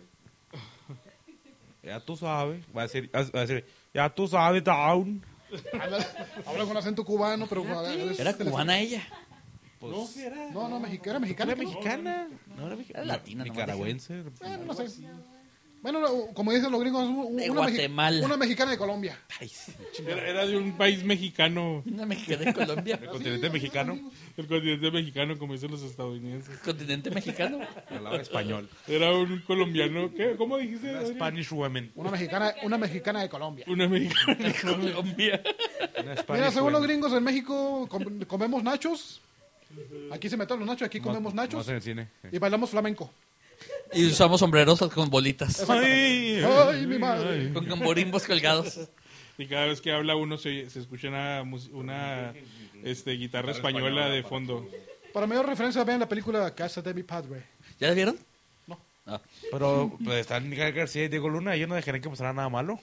Ya tú sabes. Va a decir, va a decir ya tú sabes, down. Habla, habla con acento cubano, pero... es- ¿Era cubana ella? No, no, no, mexi- era mexicana. Era ¿no? mexicana. No, era mexicana. Era latina, nomás Nicaragüense. Bueno, no sé. Bueno, no, como dicen los gringos, un- De una, mexi- Guatemala. una mexicana de Colombia. Ay, sí. Era, era de un país mexicano. Una mexicana de Colombia. El continente mexicano. El continente mexicano, como dicen los estadounidenses. Continente mexicano. Hablaba español. Era un colombiano. ¿Qué? ¿Cómo dijiste? Una Adrián? Spanish woman. Una mexicana, una mexicana de Colombia. Una mexicana. De Colombia. Una Spanish Mira, según los woman. gringos en México com- comemos nachos. Aquí se meten los nachos, aquí comemos Más nachos en el cine. y bailamos flamenco. Y usamos sombreros con bolitas. Ay, Ay, mi madre. Con gamborimbos colgados. Y cada vez que habla uno se, oye- se escucha una, mus- una este, guitarra española de fondo. Para mayor referencia, vean la película Casa de mi padre. ¿Ya la vieron? No. Ah. Pero pues, están Gael García y Diego Luna. Ellos no dejarían que pasara nada malo.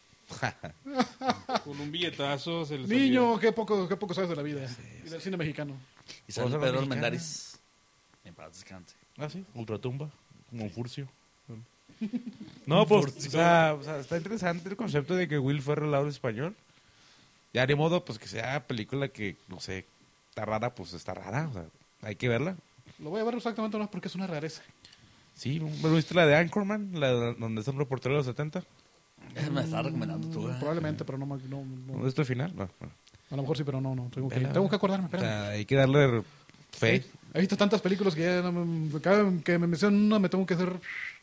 Con un billetazo se les Niño, qué poco, qué poco sabes de la vida y del cine mexicano. Y sale Cosa Pedro mexicana. Armendáriz. En paz descanse. Ah, sí. Ultratumba. Como Furcio. No, pues, o sea, o sea, está interesante el concepto de que Will Ferrell habla español. Ya de modo, pues, que sea película que, no sé, está rara, pues está rara. O sea, hay que verla. Lo voy a ver exactamente no porque es una rareza. Sí, ¿me lo viste la de Anchorman? La de- donde está un reportero de los setenta. Me estaba recomendando tú. ¿eh? Probablemente, pero no, me- no, no. ¿No viste el final? No, no. A lo mejor sí, pero no, no. Tengo que, Vela. tengo que acordarme. O Espérame. sea, hay que darle fe. He visto tantas películas que ya no me, cada que me mencionan una me tengo que hacer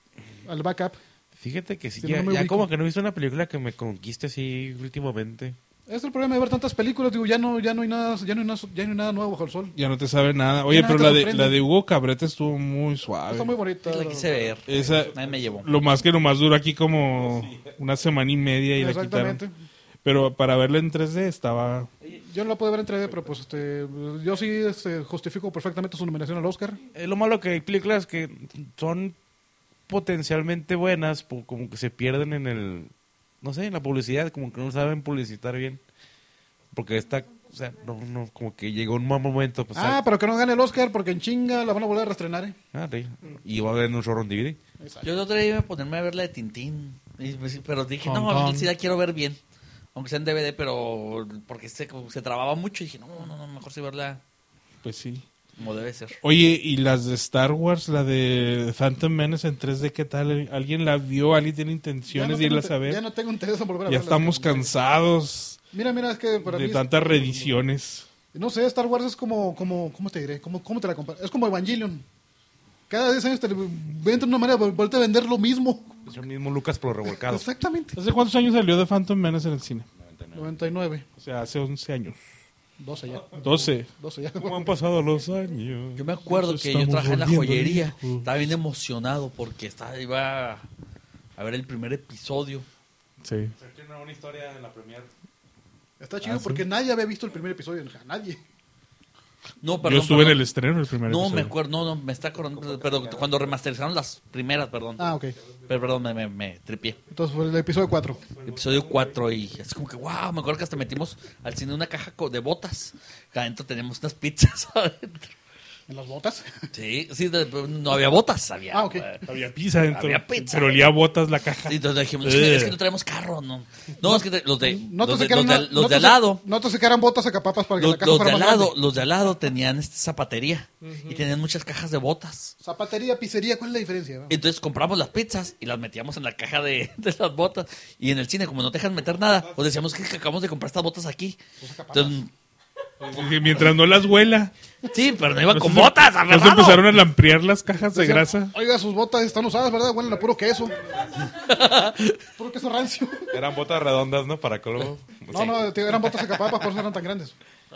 al backup. Fíjate que sí, Sí, ya, no me ya ubico. como que no he visto una película que me conquiste así últimamente. Es el problema de ver tantas películas, digo, ya no, ya no hay nada, ya no hay nada, ya no hay nada nuevo bajo el sol. Ya no te sabe nada. Oye, Ya pero nada la te de, sorprende. la de Hugo Cabreta estuvo muy suave. Está muy bonita. La quise ver. Esa, Nadie me llevó. lo más que nomás duró aquí como una semana y media y la quitaron. Exactamente. Pero para verla en tres D estaba... Yo no la pude ver en tres D, pero pues este, yo sí este, justifico perfectamente su nominación al Oscar. Es lo malo que hay películas que son potencialmente buenas, po- como que se pierden en el, no sé, en la publicidad, como que no saben publicitar bien. Porque esta, o sea, no, no, como que llegó un mal momento. Pues, Ah, pero que no gane el Oscar porque en chinga la van a volver a reestrenar, ¿eh? ah, sí. Y va a haber un showroom D V D. Yo el otro día iba a ponerme a ver la de Tintín. Y, pues, pero dije, Hong no, Kong. sí la quiero ver bien. Aunque sea en D V D, pero porque se, como se trababa mucho. Y dije, no, no, no, mejor sí verla Pues sí. como debe ser. Oye, ¿y las de Star Wars, la de Phantom Menace en tres D, qué tal? ¿Alguien la vio? ¿Alguien tiene Ya intenciones no de tengo irlas inte- a ver? Ya no tengo interés en volver a Ya verla. estamos cansados Mira, mira, es que para de mí es- tantas reediciones. No sé, Star Wars es como, como ¿cómo te diré? ¿Cómo, cómo te la comparas? Es como Evangelion. Cada diez años te venden una manera de volver a vender lo mismo. Es el mismo Lucas, pero revolcado. Exactamente. ¿Hace cuántos años salió de Phantom Menace en el cine? noventa y nueve. O sea, hace once años. doce ya. doce. doce ya. ¿Cómo han pasado los años? Yo me acuerdo Nos que yo estamos trabajé en la volviendo joyería. viejos. Estaba bien emocionado porque estaba, iba a ver el primer episodio. Sí. Tiene una historia en la premier. Está chido Ah, ¿sí? porque nadie había visto el primer episodio. o sea, Nadie. No, perdón. Yo estuve en perdón. el estreno el primer No, episodio. me acuerdo, no, no, me está acordando, pero cuando remasterizaron las primeras, perdón. Ah, ok. Pero, perdón, me, me, me tripié. Entonces fue el episodio cuatro. Episodio cuatro y es como que, wow, me acuerdo que hasta metimos al cine una caja co- de botas. Que adentro teníamos unas pizzas adentro. ¿En las botas? Sí, sí, de- no había botas, había. Ah, ok. eh, Había pizza dentro. Había pizza. Pero olía a botas la caja. Sí, entonces dijimos, es que, es que no traemos carro, no. No, es que te- los de, No te los de, sacaron los de, una- los no de te al sa- lado. No te sacaran botas a capapas para que Los, la caja los de fuera al más lado, grande. los de al lado tenían esta zapatería y tenían muchas cajas de botas. Zapatería, pizzería, ¿cuál es la diferencia? Entonces compramos las pizzas y las metíamos en la caja de, de las botas. Y en el cine, como no te dejan meter nada, pues decíamos que acabamos de comprar estas botas aquí. Entonces, Y mientras no las huela. sí, pero no iban con Nos- botas, Nos aferrado. empezaron a lamprear las cajas de Decían, grasa. Oiga, sus botas están usadas, ¿verdad? Huelen a puro queso. Puro queso rancio. Eran botas redondas, ¿no? Para colmo. No, no, tío, eran botas a capapas, por eso eran tan grandes.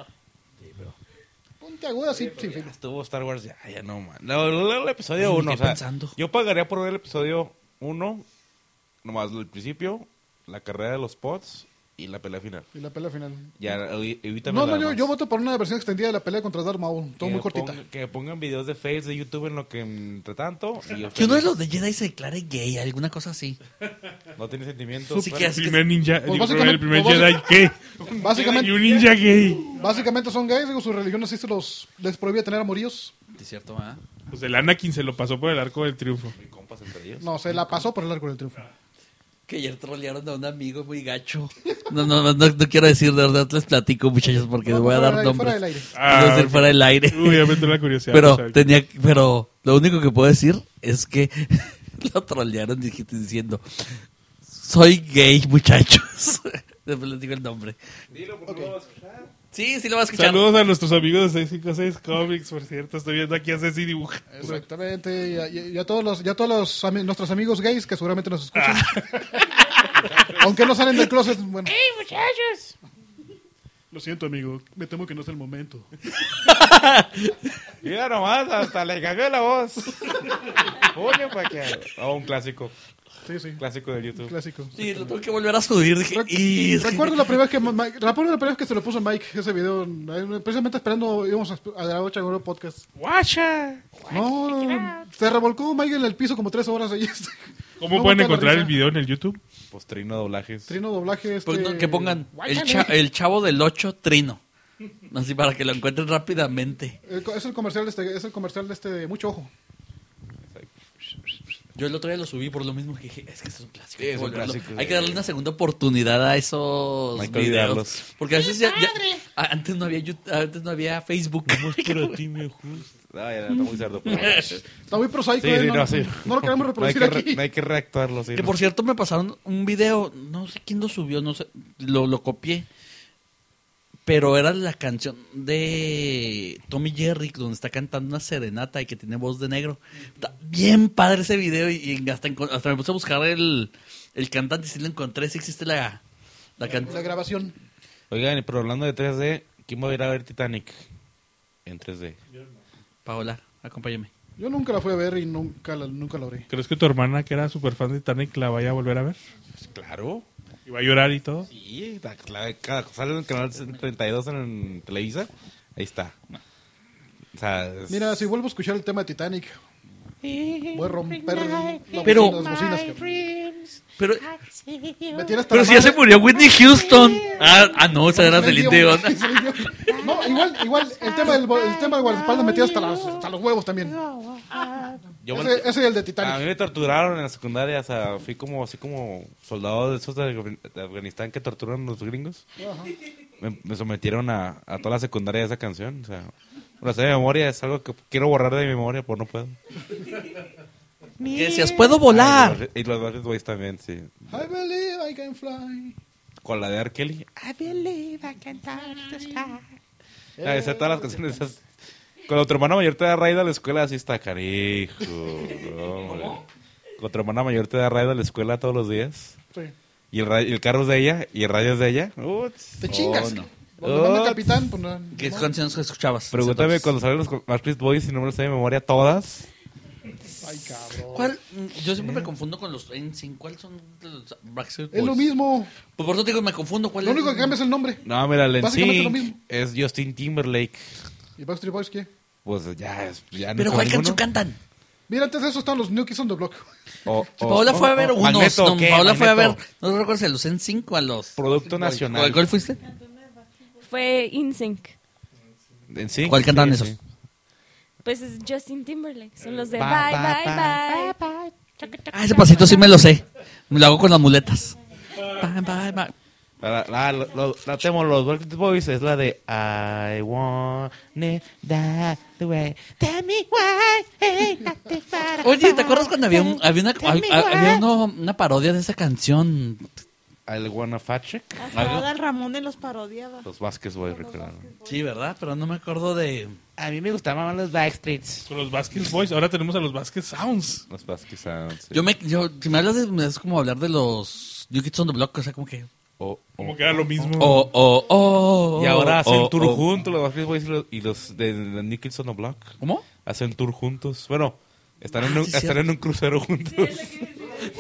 Ponte aguda, sí, sin fin. Estuvo Star Wars, ya, ya no, man. No, no, no, el episodio Ay, me uno, o quedé sea, pensando. yo pagaría por ver el episodio uno, nomás el principio, la carrera de los pods y la pelea final. Y la pelea final. Ya, ev- evítame No, no, la yo, más. yo voto por una versión extendida de la pelea contra Darth Maul. Todo Que muy cortita. ponga- que pongan videos de Fails de YouTube en lo que entre tanto. Y yo Que uno de feliz. los de Jedi se declare gay, alguna cosa así. No tiene sentimientos. Sí, bueno, que El es que- primer ninja, Pues digo, básicamente- el primer pues Jedi gay. Básicamente, Y un ninja gay. básicamente son gays. Digo, su religión así se los, les prohíbe tener amoríos. Es cierto, ¿verdad? Pues el Anakin se lo pasó por el arco del triunfo. muy compas entre ellos. No, se la pasó por el arco del triunfo. Que ayer trolearon a un amigo muy gacho. No, no, no, no quiero decir, de verdad les platico, muchachos, porque les voy a Fuera dar del aire, fuera nombres. del aire. Ah, Quiero decir ok. fuera del aire. Uy, ya me entró la curiosidad. Pero o sea, tenía, pero lo único que puedo decir es que lo trolearon dij- diciendo, soy gay, muchachos. Después les digo el nombre. Dilo, porque no lo vas a escuchar. Sí, sí lo vas a escuchar. Saludos a nuestros amigos de seis cinco seis Comics, por cierto. Estoy viendo aquí a Ceci dibuja. Exactamente. Y a, y a todos los, y a todos los ami- nuestros amigos gays que seguramente nos escuchan. Aunque no salen del closet. Bueno. Lo siento, amigo. Me temo que no es el momento. Mira nomás, hasta le cambió la voz. Oye, para que. Oh, un clásico. Sí, sí. Clásico de YouTube. Clásico. Sí, lo tengo que volver a subir. Dije, y... Recuerdo la primera vez que Mike, recuerdo la primera vez que se lo puso Mike ese video, eh, precisamente esperando íbamos a, a grabar Chagoro Podcast. ¡Guacha! No, se revolcó Mike en el piso como tres horas ahí. ¿Cómo No pueden aguanta la encontrar risa. el video en el YouTube? Pues trino doblajes. Trino doblaje este. Pues no, que pongan el, Guáchale. cha- el chavo del ocho Trino. Así para que lo encuentren rápidamente. El co- es el comercial de este, es el comercial de este de mucho ojo. Yo el otro día lo subí por lo mismo que dije, es que es un clásico. Sí, hay, que es un volverlo. clásico. Hay que darle una segunda oportunidad a esos Hay que videos. olvidarlos. Porque a veces ya, ya- a- antes no había YouTube- antes no había Facebook. No, ya, está muy cerdo. pero- Está muy prosaico, Sí, eh, sí, no, no, sí. no lo queremos No hay reproducir que, re- aquí. no hay que reactuarlo, sí. Que no. por cierto me pasaron un video, no sé quién lo subió, no sé, lo, lo copié. Pero era la canción de Tommy Jerry, donde está cantando una serenata y que tiene voz de negro. Está bien padre ese video y, y hasta, encon- hasta me puse a buscar el, el cantante y sí lo encontré, sí existe la, la La canción. grabación. Oigan, pero hablando de tres D, ¿quién va a ir a ver Titanic en tres D? Paola, acompáñame. Yo nunca la fui a ver y nunca la, nunca la oré. ¿Crees que tu hermana, que era súper fan de Titanic, la vaya a volver a ver? Pues claro. ¿Y va a llorar y todo? Sí, la- la- cada, sale en el canal treinta y dos en Televisa. Ahí está. O sea, es- Mira, si vuelvo a escuchar el tema de Titanic, voy a romper la Pero- bocina, las bocinas. cabrón. Pero, Me tiene hasta pero la si ya se madre. murió Whitney Houston. Ah, ah no, esa era Celine Dion. No, igual, igual, el tema del, el tema del guardaespaldas me tiene hasta, las- hasta los huevos también. yo me- Ese, ese y el de a mí Titanic. me torturaron en la secundaria. O sea, fui como así como soldado de esos de, Afgan- de Afganistán que torturan a los gringos. Me, me sometieron a, a toda la secundaria de esa canción. O sea, me la sé de memoria. Es algo que quiero borrar de mi memoria, pero no puedo. Que decías, puedo volar. Ah, y los Backstreet Boys también, sí. I believe I can fly. Con la de R. Kelly. I believe I can touch the sky. Ah, esa, todas las canciones esas. Cuando tu hermana mayor te da raid a la escuela, así está carijo. No, hombre. Cuando tu hermana mayor te da raid a la escuela todos los días. Sí. Y el, ra- y el carro es de ella, y el radio es de ella. Uts. Te chingas. Oh, no. Cuando manda Uts. capitán, pues no. ¿Qué no. canciones escuchabas? Pregúntame Entonces, cuando salen los Backstreet Boys y no me los sé de memoria todas. Ay, cabrón. ¿Cuál? Yo siempre me confundo con los N Sync. ¿Cuáles son los Backstreet Boys? Es lo mismo. Pues por eso te digo, me confundo. ¿Cuál Lo es? único que cambia es el nombre. No, mira, el Básicamente lo N mismo. es Justin Timberlake. ¿Y Backstreet Boys qué? Pues ya es. Ya no ¿Pero sé cuál ninguno. canción cantan? Mira, antes de eso estaban los New Kids on the Block. O- o- Paola fue a o- ver o- unos. Magneto, No, ¿qué? Paola fue a ver. Magneto. No recuerdo si a los N cinco o a los. Producto nacional. ¿Cuál, cuál fuiste? Fue InSync. En sí, ¿Cuál cantaban sí, esos? sí. Pues es Justin Timberlake. Son los de Ba, bye, ba, bye, ba. bye. Ah, ese pasito sí me lo sé. Me lo hago con las muletas. Bye, bye, bye. La, la, la, lo- la temo, los Backstreet Boys es la de I want it that the way. Tell me why ain't nothing but a Oye, ¿te acuerdas cuando había, un, había, una, Tell me hab- había why. uno- una parodia de esa canción? I wanna fat check. Hasta Adal Ramón los parodiaba. Los Vázquez Boys, recuerdan. Sí, ¿verdad? Pero no me acuerdo de... A mí me gustaban más los Backstreets. Con los Vasquez Boys. Ahora tenemos a los Vasquez Sounds. Los Vázquez Sounds. sí. Yo me, yo, si me hablas de... Es como hablar de los New Kids on the Block, o sea, como que... O- Como o- que era lo mismo. Oh, oh, oh. y ahora hacen oh, tour oh. juntos, los Vázquez Boys y los, y los de, de New Kids on the Block. ¿Cómo? Hacen tour juntos. Bueno, están, Ah, en, un, sí, están cierto. en un crucero juntos.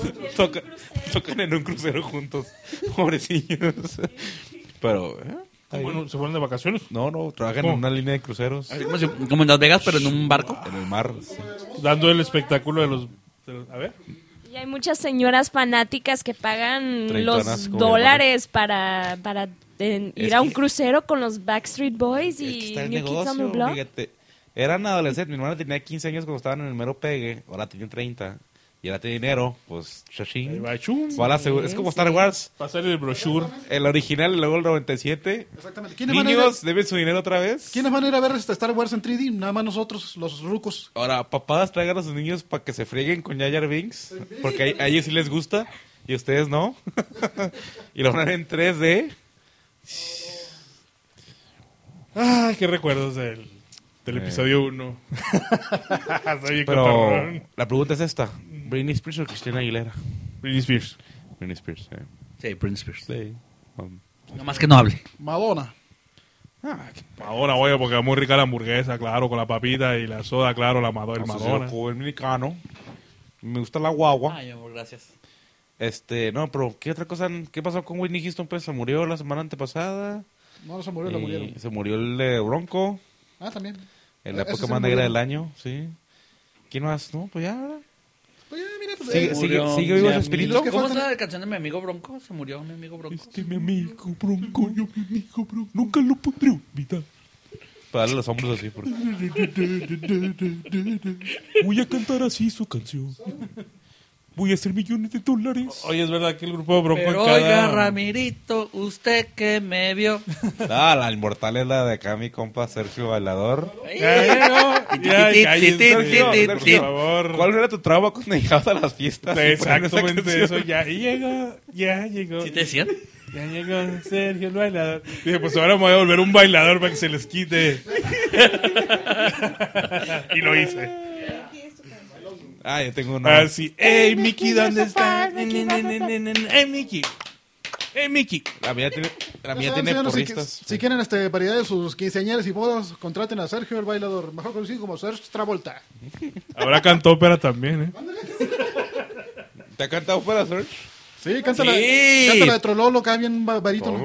Toca, tocan en un crucero juntos. Pobrecillos. Pero, ¿eh? Está bien. Bueno, ¿se fueron de vacaciones? No, no, trabajan ¿Cómo? en una línea de cruceros. Así como, si- como en Las Vegas, pero en un barco. En el mar. Sí. Dando el espectáculo de los... de los- a ver. Y hay muchas señoras fanáticas que pagan Treintonas, los como dólares para, para eh, ir Es a un que- crucero con los Backstreet Boys Es que y está el New Kids on the negocio, Block. fíjate. Eran adolescentes. Mi hermana tenía quince años cuando estaban en el mero pegue. Ahora tiene treinta. Y ahora tiene dinero. Pues, Ahí shashing. va, chum. Va a la segu- es como Star Wars. Pasar el brochure. El original y luego el noventa y siete. Exactamente. ¿Quiénes van, a ir Niños, a, deben su dinero otra vez. ¿Quiénes van a ir a ver este Star Wars en tres D? Nada más nosotros, los rucos. Ahora, papás, traigan a sus niños para que se frieguen con Jar Jar Binks. Porque a, a ellos sí les gusta. Y a ustedes no. Y lo van a ver en tres D. Ay, qué recuerdos del, del Eh. episodio uno. Soy bien Pero cotorrón. la pregunta es esta. ¿Britney Spears o Christina Aguilera? Britney Spears. Britney Spears, eh. Sí, Britney Spears. Sí. Um, No más que no hable. Madonna. Ahora, oye, porque es muy rica la hamburguesa, claro, con la papita y la soda, claro, la Mado- el no sé si Madonna. lo jugo dominicano. Me gusta la guagua. Ay, amor, gracias. Este, no, pero ¿qué otra cosa? ¿Qué pasó con Whitney Houston? Pues se murió la semana antepasada. No, no se murió, la Y murieron. se murió el de Bronco. Ah, también. En la Ese época sí más lo negra murieron. del año, sí. ¿Quién más? No, pues ya, ¿verdad? Oye, mira, pues, Sigue, eh, sigue, Murió sigue vivo mi su espíritu. que ¿Cómo faltan- es la canción de mi amigo Bronco? Se murió mi amigo Bronco. Este mi amigo Bronco, yo mi amigo Bronco, nunca lo podré olvidar. Para darle los hombros así. Porque... Voy a cantar así su canción. Voy a hacer millones de dólares. Oye, es verdad que el grupo de Bronco Pero en cada... oiga, Ramirito, usted que me vio. Ah, la inmortal es la de acá, mi compa Sergio Bailador. Ya llegó. Ya, cállense, Sergio, por Sergio, favor. ¿cuál era tu trauma cuando llegabas a las fiestas? y ponían esa Exactamente canción? eso, ya llegó, ya llegó. ¿Sí te decían? Ya llegó Sergio el bailador. Dije, pues ahora me voy a volver un bailador para que se les quite. Y lo hice. Ah, yo tengo una. Así, hey Mickey, ¿dónde estás? Hey Mickey. Hey Mickey. La mía tiene, la ya mía saben, tiene señores, si, porristas. si quieren este, variedad de sus quinceañeras y bodas, contraten a Sergio el bailador, mejor conocido como Sergio Travolta. Ahora cantó ópera también, ¿eh? ¿Te ha cantado para Sergio? Sí, canta, Sí. La, canta la de Trololo, acá bien ba- barítono.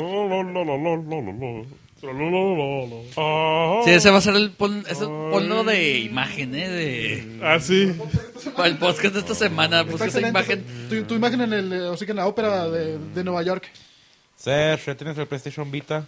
Sí, ese va a ser el pon, ese ponlo de imagen, ¿eh? De, Ah, sí. para el podcast de esta semana. Está Busca esa excelente. imagen. Tu, tu imagen en, el, eh, o sea, que en la ópera de, de Nueva York. Sergio, ¿ya tienes el PlayStation Vita?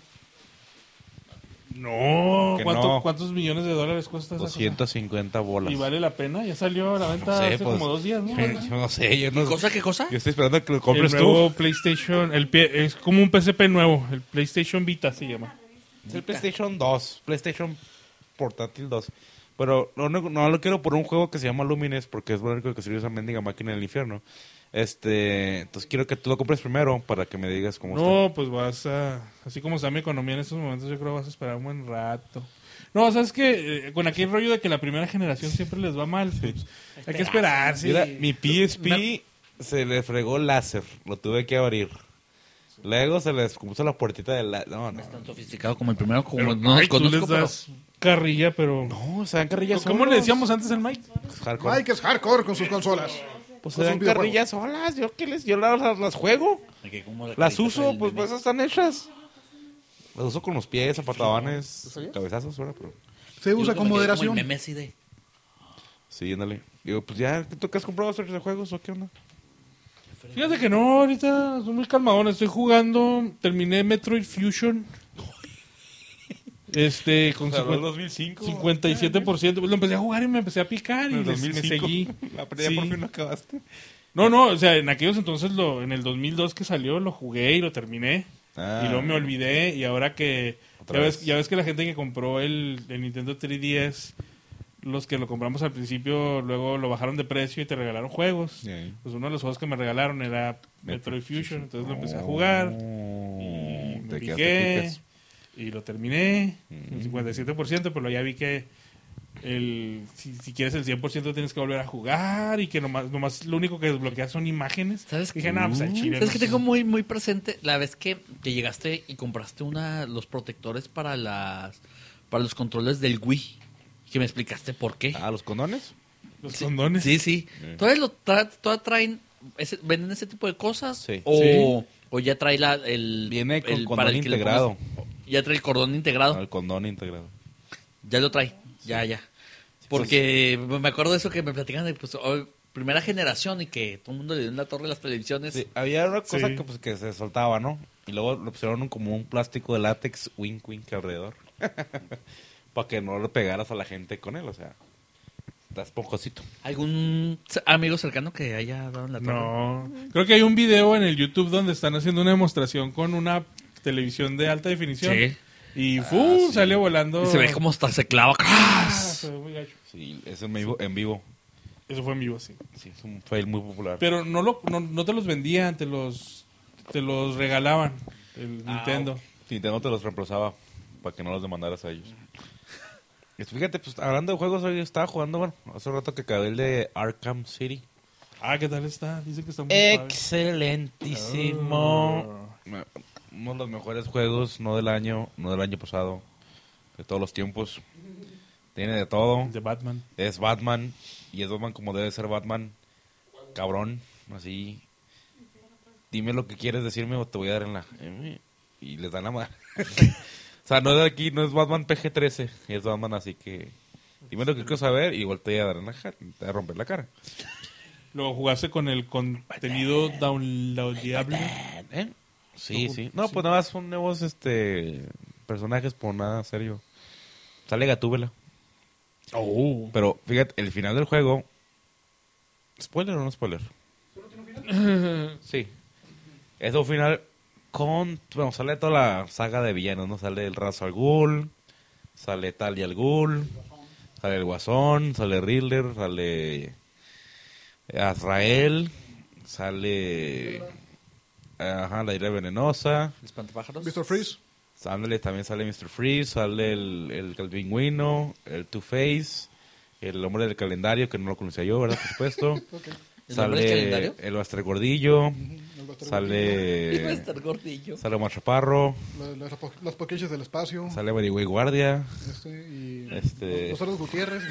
No, Que ¿cuánto- no. ¿cuántos millones de dólares cuesta esa cosa? doscientas cincuenta bolas. ¿Y vale la pena? Ya salió a la venta No sé, hace pues, como dos días, ¿no? Yo no sé, yo no ¿Cosa qué cosa? Yo estoy esperando que lo El compres nuevo tú. PlayStation, el pie- es como un P S P nuevo, el PlayStation Vita se llama. Es el PlayStation dos, PlayStation Portátil dos. Pero no, no, no lo quiero por un juego que se llama Lumines, porque es lo único que sirve esa mendiga máquina del infierno. Este, entonces quiero que tú lo compres primero para que me digas cómo No, pues vas a... Así como está mi economía en estos momentos, yo creo que vas a esperar un buen rato. No, ¿sabes que eh, con aquel rollo de que la primera generación siempre les va mal, pues, hay que esperar, está. sí. Mira, mi P S P se le fregó láser, lo tuve que abrir. Luego se les puso la puertita del láser. No, no. Tan sofisticado como el primero, como Pero, no los Mike, tú les conozco, pero... das carrilla, pero... No, se dan carrillas ¿Cómo solos. le decíamos antes al Mike? Pues, hardcore. Mike es hardcore con sus consolas. Pues con se sus dan videojuegos. carrillas solas. Yo que les, yo las, las, las juego. Ok, ¿cómo la Las carita uso, trae el pues, meme? pues están hechas. Las uso con los pies, a patadones, ¿Tú sabías? cabezazos, ¿verdad? Pero... Se Yo usa como con que- moderación. Como el meme así de... Sí, ándale. Digo, pues ya, ¿tú qué has comprado de juegos o qué onda? Fíjate que no, ahorita son muy calmadones. Estoy jugando, terminé Metroid Fusion. Este, con Pero el cincuenta dos mil cinco. cincuenta y siete por ciento. Pues lo empecé a jugar y me empecé a picar y En el les- dos mil me cinco. seguí. La primera Sí. por fin lo acabaste. No, no, o sea, en aquellos entonces, lo, en el dos mil dos que salió, lo jugué y lo terminé. Ah. Y luego me olvidé y ahora que... Otra Ya vez. ves, ya ves que la gente que compró el, el Nintendo tres D S, los que lo compramos al principio, luego lo bajaron de precio y te regalaron juegos. Sí. Pues uno de los juegos que me regalaron era Metroid Fusion, entonces lo empecé a jugar. Y Me te piqué quedaste y lo terminé, Mm. un cincuenta y siete por ciento, pero ya vi que el, si, si quieres el cien por ciento tienes que volver a jugar y que nomás, nomás lo único que desbloqueas son imágenes. ¿Sabes Dije, no, pues al chile. ¿Sabes no que sé". tengo muy, muy presente? La vez que, que llegaste y compraste una los protectores para las para los controles del Wii. Que me explicaste por qué. Ah, ¿los condones? Los Sí, condones. Sí, sí. Todavía, lo tra- todavía traen ¿ese- ¿venden ese tipo de cosas? Sí. O, Sí. o ya trae la, el... Viene con el- condón el que le integrado. pongas- ya trae el cordón integrado. El condón integrado. Ya lo trae, ya, ya. Porque me acuerdo de eso que me platican de pues, oh, primera generación y que todo el mundo le dio en la torre de las televisiones. Sí, había una cosa Sí. que, pues, que se soltaba, ¿no? Y luego le pusieron un- como un plástico de látex wink wink alrededor. Para que no le pegaras a la gente con él, o sea. Está esponjosito. ¿Algún c- amigo cercano que haya dado en la torre? No. Creo que hay un video en el YouTube donde están haciendo una demostración con una televisión de alta definición. Sí. Y ¡fu! sí. Sale volando. Y se ve como hasta se clava. Ah, se ve muy gacho. Sí, es en vivo. En vivo. Eso fue en vivo, sí. Sí, es un fail muy popular. Pero no, lo, no, no te los vendían, te los, te los regalaban el Ah, Nintendo. Nintendo te los reemplazaba para que no los demandaras a ellos. Y fíjate, pues hablando de juegos, hoy estaba jugando, bueno, hace rato que acabé el de Arkham City. Ah, ¿qué tal está? Dice que está muy padre. Excelentísimo. Uno de los mejores juegos, no del año, no del año pasado, de todos los tiempos. Tiene de todo. De Batman. Es Batman, y es Batman como debe ser Batman. Cabrón, así. Dime lo que quieres decirme o te voy a dar en la... Y les dan la madre. O sea, no es de aquí, no es Batman P G trece, es Batman, así que... Dime lo que quiero saber y igual te voy a dar en la cara, te voy a romper la cara. Luego jugaste con el contenido downloadable. ¿Eh? Sí, sí. No, pues nada más son nuevos este personajes, por nada serio. Sale Gatúbela. Oh. Pero fíjate, el final del juego... ¿Spoiler o no spoiler? Sí. Es un final con... Bueno, sale toda la saga de villanos, ¿no? Sale el Ra's al Ghul, sale Talia al Ghul, sale el Guasón, sale Riddler, sale Azrael, sale... Ajá, la ira venenosa. ¿Espantapájaros? mister Freeze. Ándale, también sale mister Freeze, sale el, el, el pingüino, el Two-Face, el hombre del calendario, que no lo conocía yo, ¿verdad? Por supuesto. Okay. ¿El hombre del Sale calendario? el Bastar Gordillo, El Bastardo sale... Iba a estar gordillo. Sale Omar Chaparro, La- Las, po- las poquillas del espacio. sale Averigüey Guardia, Este, y Este- los, los cerdos Gutiérrez.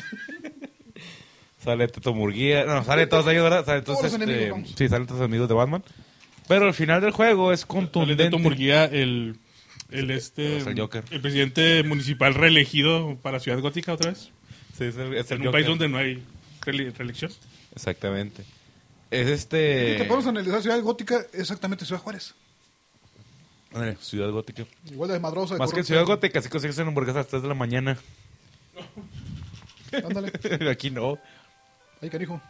sale Teto Murguía, no, sale todos ellos, ¿verdad? Sale Todos entonces, los enemigos, este, vamos. sí, salen todos los enemigos de Batman. Pero al final del juego es Sale contundente. Teto Murguía, el, el, este, Es el Joker. el presidente municipal reelegido para Ciudad Gótica otra vez. Sí, es el, es el En un Joker. país donde no hay reele- reelección. Exactamente. Es Si este... te podemos analizar Ciudad Gótica, exactamente Ciudad Juárez. Ándale, Ciudad Gótica. Igual de desmadrosa. de Más que en corrupta. Ciudad Gótica, sí consigues una hamburguesa a las tres de la mañana. Ándale. Aquí no. Ahí, carijo.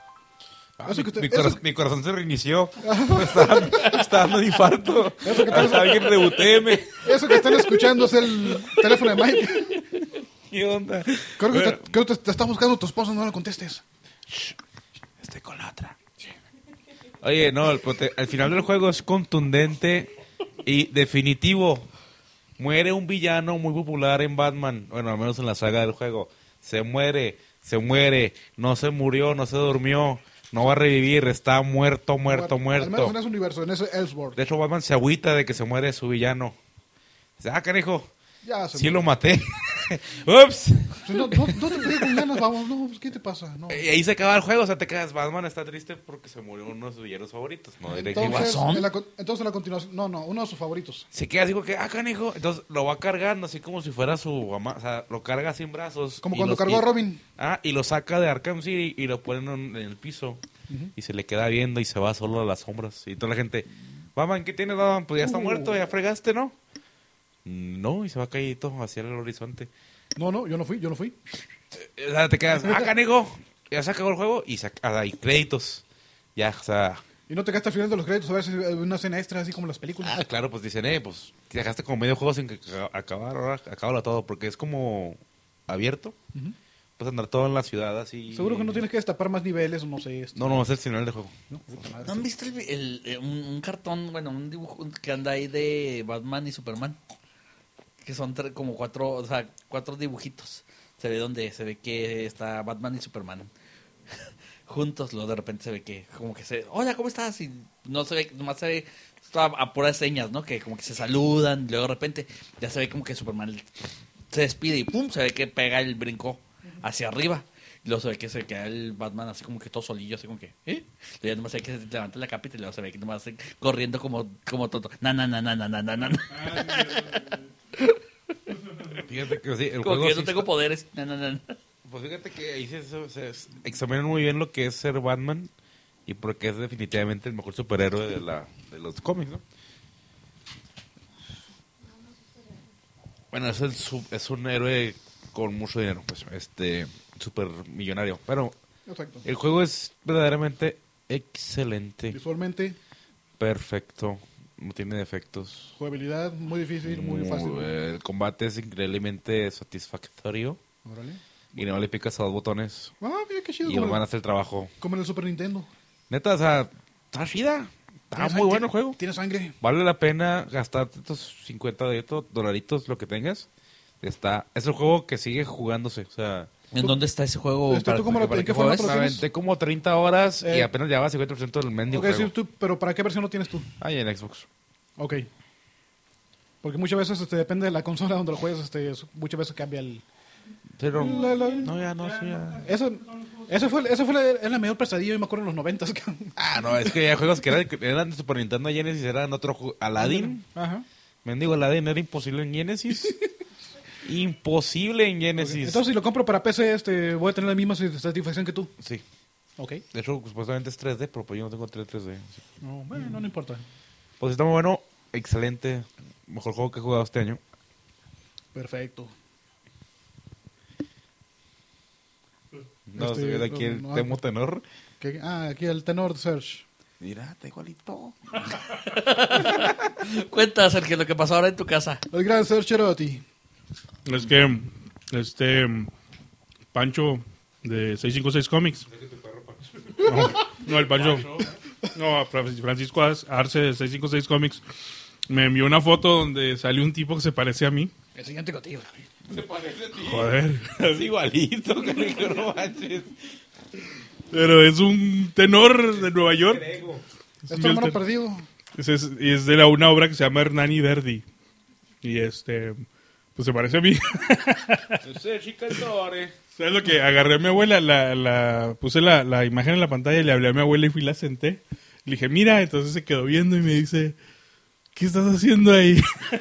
Ah, Eso mi, que usted- mi eso- corazón, mi corazón se reinició. Me está, dando- me está dando un infarto. Eso que te- Alguien reboteme. Eso que están escuchando es el teléfono de Mike. ¿Qué onda? Creo que, Bueno, te, creo que te, te está buscando tu esposo, no le contestes. estoy con la otra. Oye, no, el, prote- el final del juego es contundente y definitivo. Muere un villano muy popular en Batman. Bueno, al menos en la saga del juego. Se muere, se muere. No se murió, no se durmió. No va a revivir. Está muerto, muerto, Al menos en muerto. ese universo, en ese Elseworld. De hecho, Batman se agüita de que se muere su villano. Dice, ah, canijo, Ya se sí murió. lo maté. Ups. No, no, no te pegues con ganas, vamos. No, pues, ¿qué te pasa? No. Y ahí se acaba el juego. O sea, te quedas, Batman está triste porque se murió uno de sus villanos favoritos. No diré que Entonces, Guasón. en la, co- entonces la continuación. No, no, uno de sus favoritos. Se queda así como que, ah, canijo. Entonces lo va cargando así como si fuera su mamá. O sea, lo carga sin brazos. Como y cuando los- cargó y- a Robin. Ah, y lo saca de Arkham City y lo pone en, en el piso. Y se le queda viendo y se va solo a las sombras. Y toda la gente, Batman, ¿qué tienes, Batman? Pues ya está Uh. muerto, ya fregaste, ¿no? No, y se va caído hacia el horizonte. No, no, yo no fui, yo no fui. O sea, te quedas, ah, canijo. Ya se acabó el juego y se, ah, hay créditos. Ya, o sea... Y no te quedaste al final de los créditos a ver si hay una escena extra así como las películas. Ah, claro, pues dicen, eh, pues que dejaste como medio juego sin que aca- acabar, ahora acábalo todo, porque es como abierto. Ujú. Puedes andar todo en la ciudad así. Seguro que no tienes que destapar más niveles o no sé. Esto. No, no, es el final del juego. No, puta madre, ¿No han sí. visto el, el- eh, un, un cartón, bueno, un dibujo que anda ahí de Batman y Superman? Que son tre- como cuatro, o sea, cuatro dibujitos. Se ve donde se ve que está Batman y Superman juntos, luego de repente se ve que como que se, hola, ¿cómo estás? Y no se ve, nomás se ve a, a puras señas, ¿no? Que como que se saludan, luego de repente ya se ve como que Superman se despide y pum, se ve que pega el brinco hacia arriba. Y luego se ve que se queda el Batman así como que todo solillo, así como que, ¿eh? Y ya nomás se ve que se levanta la capa y luego se ve que nomás se- corriendo como, como tonto. Na, na, na, na, na, na, na, na. Fíjate que sí, el Como juego que yo sí no tengo está- poderes. Na, na, na. Pues fíjate que ahí se, se- se examinan muy bien lo que es ser Batman y porque es definitivamente el mejor superhéroe de, la, de los cómics, ¿no? Bueno, es, el, sub- es un héroe con mucho dinero, pues, este, super millonario. Pero Exacto. el juego es verdaderamente excelente, Visualmente, perfecto, no tiene defectos. jugabilidad, muy difícil, muy Muy- fácil. El combate es increíblemente satisfactorio Órale. y no le picas a dos botones Ah, mira qué chido. y Como, van a hacer el trabajo. como en el Super Nintendo. Neta, o sea, está chida. Está Tiene muy sang- bueno el juego. Tiene sangre. Vale la pena gastar estos cincuenta dolitos- dolaritos, lo que tengas. Está, es el juego que sigue jugándose. O sea, ¿En dónde está ese juego? Este, ¿tú cómo lo- para en que qué formato juegues? lo me tienes? aventé como treinta horas y Eh, apenas llevaba cincuenta por ciento del mendigo Ok, sí, juego. tú- pero ¿para qué versión lo tienes tú? Ahí en Xbox. Ok. Porque muchas veces este, depende de la consola donde lo juegues, este, es- muchas veces cambia el... Pero, La- la- no, ya no, sí, ya. Eso, eso fue, eso fue la, era la mejor pesadilla, yo me acuerdo en los noventas. Ah, no, es que hay juegos que eran, eran de Super Nintendo Genesis, eran otro juego. Aladdin. Ajá. Mendigo Aladdin era imposible en Genesis. Imposible en Genesis. Entonces, si lo compro para P C, este, voy a tener la misma satisfacción que tú. Sí. Ok. De hecho, supuestamente es tres D, pero pues yo no tengo tres D. No, bueno, no, no importa. Pues está muy bueno, excelente. Mejor juego que he jugado este año. Perfecto. No, Este, se ve de aquí el no, Temo Tenor. ¿Qué? Ah, aquí el tenor de Search. Mira, está igualito. Cuenta, Sergio, lo que pasó ahora en tu casa. El gran Search Cherotti. Es que este Pancho de seiscientos cincuenta y seis Comics. No, no, el Pancho. No, Francisco Arce de seiscientos cincuenta y seis Comics me envió una foto donde salió un tipo que se parece a mí. El siguiente contigo. Se parece a ti. Joder. Es igualito, cariño, no manches. Pero es un tenor de Nueva York. Es tu hermano perdido. Es, es, y es de la, una obra que se llama Hernani Verdi. Y este, pues se parece a mí. Ese chicantore. ¿Sabes lo que? Agarré a mi abuela, la, la, puse la, la imagen en la pantalla y le hablé a mi abuela y fui y la senté. Le dije, mira, entonces se quedó viendo y me dice, ¿qué estás haciendo ahí?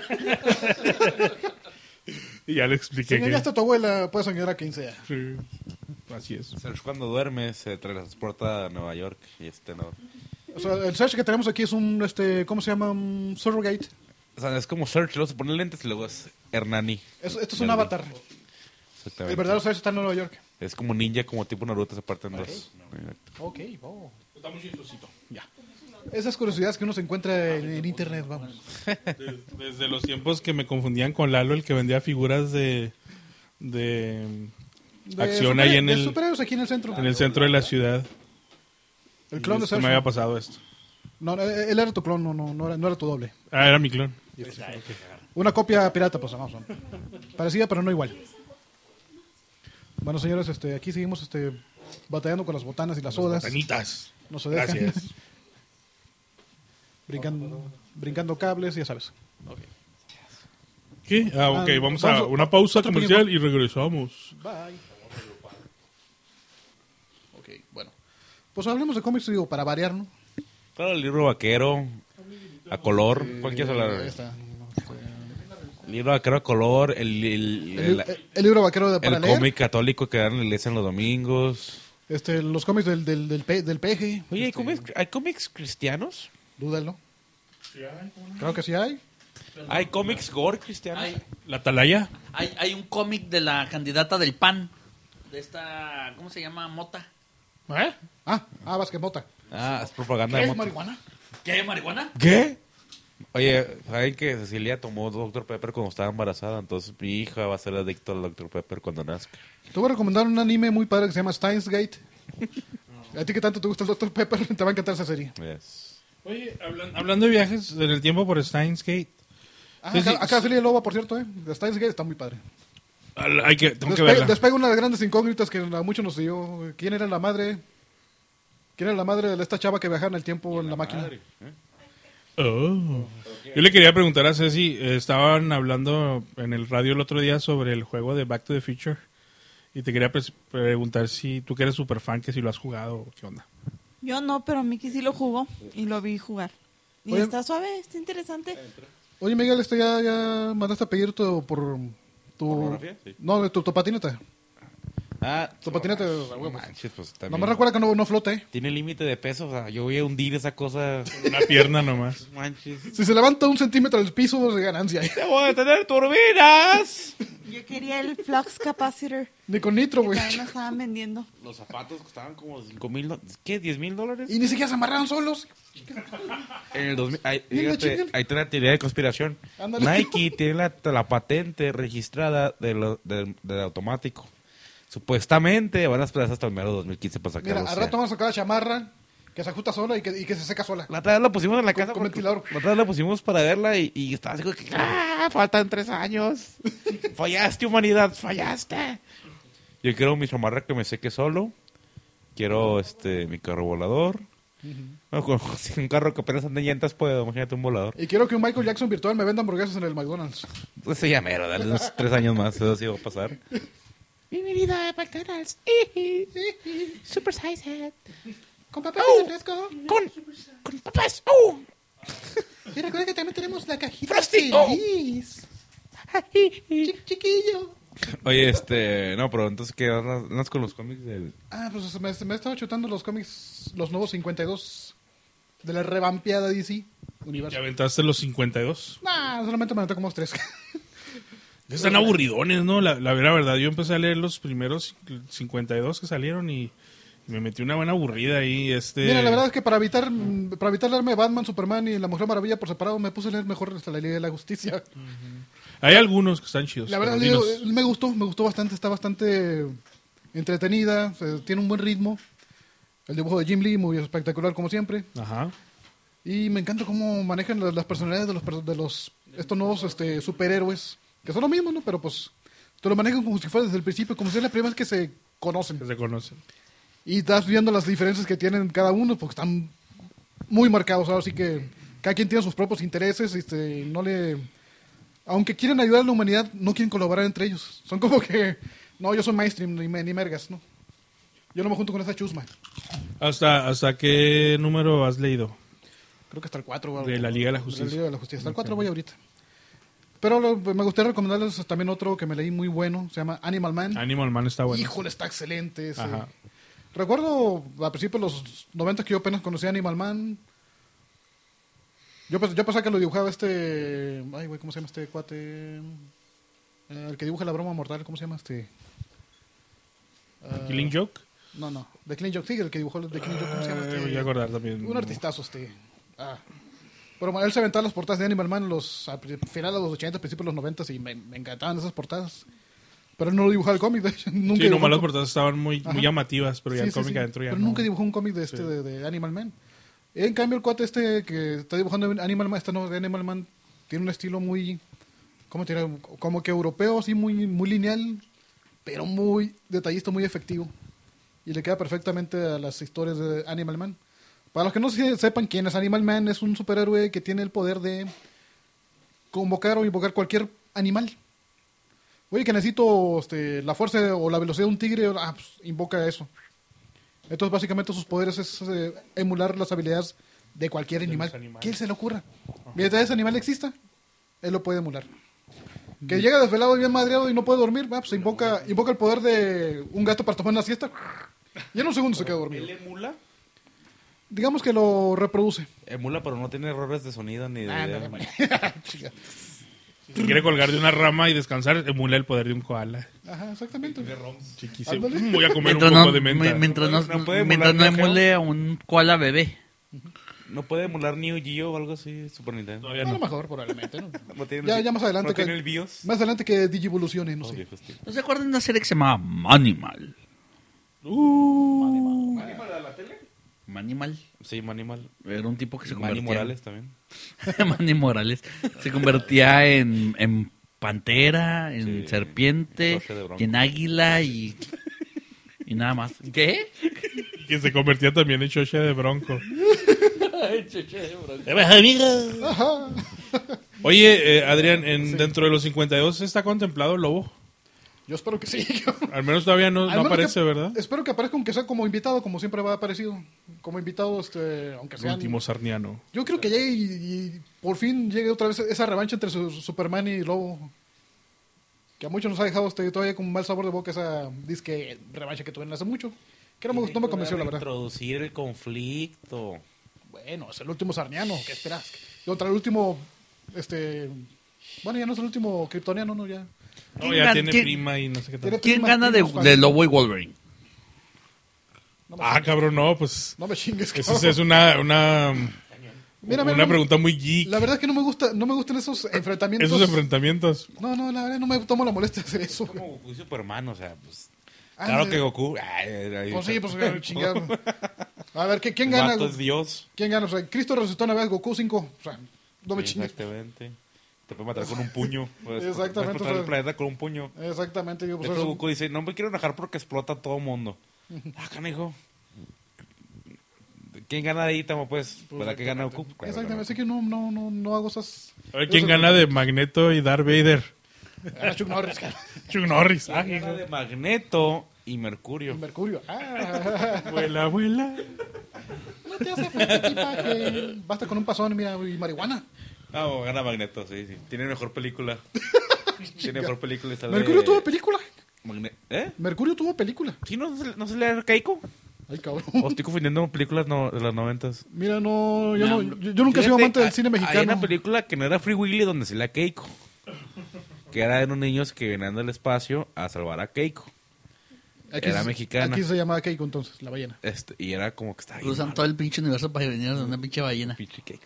Y ya le expliqué Si que... ya está tu abuela, puedes soñar a quien sea. Sí, así es. Serge cuando duerme se transporta a Nueva York y este no. O sea, el Search que tenemos aquí es un, este, ¿cómo se llama? Un surrogate. O sea, es como Serge, luego se pone lentes y luego es Hernani. Es- esto es un avatar. Exactamente. El verdadero Search está en Nueva York. Es como ninja, como tipo Naruto, se parte en dos. Ok, oh. Está muy chistosito. Ya. Esas curiosidades que uno se encuentra en, en internet, vamos. Desde, desde los tiempos que me confundían con Lalo, el que vendía figuras de... de De acción super- ahí en de el, superhéroes aquí en el centro. en el centro de la ciudad. El clon de Esto Search. me había pasado esto. No, no, él era tu clon, no, no, no, era, no era tu doble. Ah, era mi clon. Una copia pirata, pues, vamos. Parecida, pero no igual. Bueno, señores, este, aquí seguimos este, batallando con las botanas y las sodas. Botanitas. No se dejan. Gracias. brincando, brincando cables, ya sabes. ¿Qué? Ah, ok, Ah, vamos vamos a a- una pausa otro comercial pequeño- y regresamos. Bye. Ok, bueno. Pues hablemos de cómics, digo, para variar, ¿no? Claro, el libro vaquero a color. ¿Cuál quieres Ahí hablar? está. El libro vaquero a color, el, el, El, el, el libro vaquero de, para el leer. cómic católico que dan en la iglesia en los domingos. Este, los cómics del, del, del, P- del P G. Oye, ¿hay Este, cómics, ¿hay cómics cristianos? Dúdalo. Claro que sí hay. ¿Hay cómics gore cristianos? Hay, ¿La Atalaya? hay, hay un cómic de la candidata del P A N. De esta, ¿cómo se llama? Mota. ¿Eh? Ah, ah, Vázquez Mota. Ah, es propaganda ¿Qué de es moto. marihuana? ¿Qué? ¿Marihuana? ¿Qué? Oye, ¿saben que Cecilia tomó doctor Pepper cuando estaba embarazada? Entonces mi hija va a ser adicta al doctor Pepper cuando nazca. Te voy a recomendar un anime muy padre que se llama Steins Gate. A ti que tanto te gusta el doctor Pepper, te va a encantar esa serie. Yes. Oye, hablan- hablando de viajes en el tiempo por Steins Gate. Ah, Sí, sí, acá, acá Celia Loba, por cierto, ¿eh? De Steins Gate está muy padre. al- Hay que, tengo que Despe- verla. despega una de las grandes incógnitas que a muchos nos dio. ¿Quién era la madre? ¿Quién era la madre de esta chava que viajaba en el tiempo en la máquina? Oh. Yo le quería preguntar a Ceci, eh, estaban hablando en el radio el otro día sobre el juego de Back to the Future Y te quería pre- preguntar si tú que eres super fan, que si lo has jugado o qué onda. Yo no, pero Miki sí lo jugó y lo vi jugar. Y Oye. está suave, está interesante. Oye, Miguel, esto ya, ya mandaste a pedir tu, por tu... ¿Pornografía? Sí. No, tu, tu patineta. Ah, Tu patineta, no huevos. manches, pues también. Nomás recuerda que no, no flote, ¿eh? Tiene límite de peso, o sea, yo voy a hundir esa cosa. Una pierna nomás. Manches. Si se levanta un centímetro del piso, es de ganancia. ¡Te voy a tener turbinas! Yo quería el flux capacitor. Ni con nitro, Que güey. también lo estaban vendiendo. Los zapatos costaban como cinco mil, ¿qué? ¿diez mil dólares? Y ni siquiera se amarraron solos. En el dos mil, ahí, Bien, fíjate, chingan. ahí está la teoría de conspiración. Ándale. Nike tiene la, la patente registrada de lo- del, del automático. Supuestamente van a esperar hasta el mero dos mil quince para sacarlo. Mira, o al sea. rato vamos a sacar la chamarra que se ajusta sola y que, y que se seca sola. La otra vez la pusimos en la Con- casa. con porque- ventilador. La otra vez la pusimos para verla y, y estaba así como que, ¡ah! Faltan tres años. Fallaste, humanidad, fallaste. Yo quiero mi chamarra que me seque solo. Quiero este mi carro volador. No, con- si un carro que apenas anda en llantas puedo, imagínate un volador. Y quiero que un Michael Jackson virtual me venda hamburguesas en el McDonald's. Pues se llamero, dale unos tres años más, eso sí va a pasar. Bienvenido a McDonald's. Super Size Head. Con papas Oh. de refresco. Con, con papas. ¡Oh! Y recuerda que también tenemos la cajita Frosty. Oh. feliz. Chi- chiquillo. Oye, este, no, pero entonces, ¿qué andas, andas con los cómics del...? Ah, pues me, me he estado chutando los cómics, los nuevos cincuenta y dos de la revampeada D C Universo. ¿Ya aventaste los cincuenta y dos? Nah, solamente me aventé como tres. Están aburridones, ¿no? La, la vera verdad, yo empecé a leer los primeros cincuenta y dos que salieron y me metí una buena aburrida ahí. Este... Mira, la verdad es que para evitar mm, para evitar leerme Batman, Superman y la Mujer Maravilla por separado, me puse a leer mejor hasta la Liga de la Justicia. Hay algunos que están chidos. La verdad, pero digo, dinos. me gustó, me gustó bastante, está bastante entretenida, o sea, tiene un buen ritmo. El dibujo de Jim Lee, muy espectacular como siempre. Ajá. Y me encanta cómo manejan las, las personalidades de los, per- de los estos nuevos este, superhéroes, que son lo mismo, ¿no? Pero pues te lo manejan como si fuera desde el principio, como si es la primera vez que se conocen. Que se conocen. Y estás viendo las diferencias que tienen cada uno, porque están muy marcados. Ahora sí que cada quien tiene sus propios intereses, este, no le... Aunque quieren ayudar a la humanidad, no quieren colaborar entre ellos. Son como que, no, yo soy mainstream, ni, me- ni mergas, ¿no? Yo no me junto con esa chusma. ¿Hasta, ¿Hasta qué número has leído? Creo que hasta el cuatro. De la Liga de la De Justicia. la Liga de la Justicia. Hasta el cuatro voy ahorita. Pero lo- me gustaría recomendarles también otro que me leí muy bueno. Se llama Animal Man. Animal Man está bueno. Híjole, está excelente. ese. Ajá. Recuerdo a principios de los noventa que yo apenas conocía a Animal Man. Yo, pens- yo pensaba que lo dibujaba este... Ay, güey, ¿cómo se llama este cuate? Eh, el que dibuja la broma mortal, ¿cómo se llama este? Ah, Killing Joke. No, no. The Killing Joke, sí, el que dibujó The Killing Joke, ¿cómo se llama Eh, este? voy a acordar también. Un artistazo este. Ah. Pero bueno, él se aventaba las portadas de Animal Man los, a pri- finales de los ochenta, principios de los noventa y me, me encantaban esas portadas. Pero él no dibujaba el cómic, de hecho. Nunca Sí, dibujó nomás un las co- portadas estaban muy, muy Ajá. llamativas, pero ya Sí, el sí, cómic sí. adentro ya Pero no. nunca dibujó un cómic de este Sí. de, de Animal Man. En cambio, el cuate este que está dibujando Animal Man, este no, de Animal Man, tiene un estilo muy, ¿cómo te diré? Como que europeo, así muy, muy lineal, pero muy detallista, muy efectivo. Y le queda perfectamente a las historias de Animal Man. Para los que no se- sepan quién es Animal Man, es un superhéroe que tiene el poder de convocar o invocar cualquier animal. Oye, que necesito este, la fuerza o la velocidad de un tigre, ah, pues, invoca eso. Entonces, básicamente, sus poderes es eh, emular las habilidades de cualquier De animal. los animales. Que él se le ocurra. Mientras ese animal exista, él lo puede emular. Que llega desvelado y bien madreado y no puede dormir, ah, pues invoca, invoca el poder de un gato para tomar una siesta. Y en un segundo se queda dormido. ¿Él emula? Digamos que lo reproduce. Emula, pero no tiene errores de sonido ni de Ah, video. no, no, no. Chica. Si quiere colgar de una rama y descansar, emula el poder de un koala. Ajá, exactamente. Chiquísimo. Ándale. Voy a comer Mientras un no, poco de menta. mi- mientras no, No puede mientras no emular Neo Geo. emule a un koala bebé. ¿No puede emular Neo Geo o algo así? Super Nintendo. Todavía A lo no. mejor, probablemente, ¿no? No tiene- Ya, ya más adelante. ¿No que, tiene el BIOS? Más adelante que Digivolucione, no Oh, sé. viejos tiempos. ¿No se acuerdan de una serie que se llamaba Manimal? Uh, Manimal. Sí, Manimal. Era un tipo que se Manny convertía... Morales también. Manny Morales. Se convertía en, en pantera, en Sí, serpiente, Roche de Bronco. y en águila y... Y nada más. ¿Qué? que se convertía también en choche de bronco. Ajá. Oye, eh, Adrián, en, dentro de los cincuenta y dos está contemplado el lobo. Yo espero que sí. Al menos todavía no, Al no menos aparece, que- ¿verdad? Espero que aparezca aunque sea como invitado, como siempre va aparecido. Como invitado, este, aunque El sea. último sarniano. Yo creo que llegue y, y por fin llegue otra vez esa revancha entre su- Superman y Lobo. Que a muchos nos ha dejado este, todavía con un mal sabor de boca esa disque revancha que tuvieron hace mucho. Que no me, gustó, no me convenció, la verdad. Introducir el conflicto. Bueno, es el último sarniano, ¿qué esperas? Contra el último, este... Bueno, ya no es el último kryptoniano, no, ya. No, ya gan- tiene quién- prima y no sé qué tal. Tiene ¿Quién prima- gana de, primos de fans. Lobo y Wolverine? No me Ah, chingues, cabrón, no, pues... No me chingues, Esa cabrón. es una... una Mira, una mira, pregunta muy geek. La verdad es que no me gusta, no me gustan esos enfrentamientos. Esos enfrentamientos. No, no, la verdad no me tomo la molestia de hacer eso. Como Goku y Superman, o sea, pues... Ah, Claro no, que Goku... ay, ay, Pues ay, sí, pues chingado. A ver, ¿qué- ¿quién el gana? vato es Dios. ¿Quién gana? O sea, Cristo resucitó una vez, Goku cinco. O sea, no me Sí, chingues. exactamente. Te puede matar con un puño. Puedes- Exactamente, puedes explotar o sea- el planeta con un puño. Exactamente, digo, pues Después eso- Goku dice, no me quiero enojar porque explota todo el mundo. Ah, canijo. ¿Quién gana de ahí, Tamo? Pues, ¿verdad que gana Goku? Claro, Exactamente, gana así que no, no, no, no hago esas... A ver, ¿quién esos- gana de Magneto y Darth Vader? Ah, Chuck Norris, cara. Chuck Norris. Goku. Ah, ¿Quién gana de Magneto y Mercurio? Mercurio. Ah. Vuela, vuela. No te hace falta equipaje. Basta con un pasón, mira, y marihuana. Ah, oh, gana Magneto, sí, sí. Tiene mejor película. Tiene mejor película. y sale- Mercurio tuvo película. Magne- ¿Eh? Mercurio tuvo película. ¿Sí no, se- no se le da Keiko? Ay, cabrón. O estoy confundiendo películas no- de los noventas. Mira, no, yo, no, yo, yo nunca he sido amante del cine Hay mexicano. una película que no era Free Willy donde se la Keiko. Que era de unos niños que venían del espacio a salvar a Keiko. Aquí Era se- mexicana. Aquí se llamaba Keiko entonces, la ballena. Este, y era como que estaba ahí. Usan todo el pinche universo para venir de una pinche ballena. Pinche Keiko.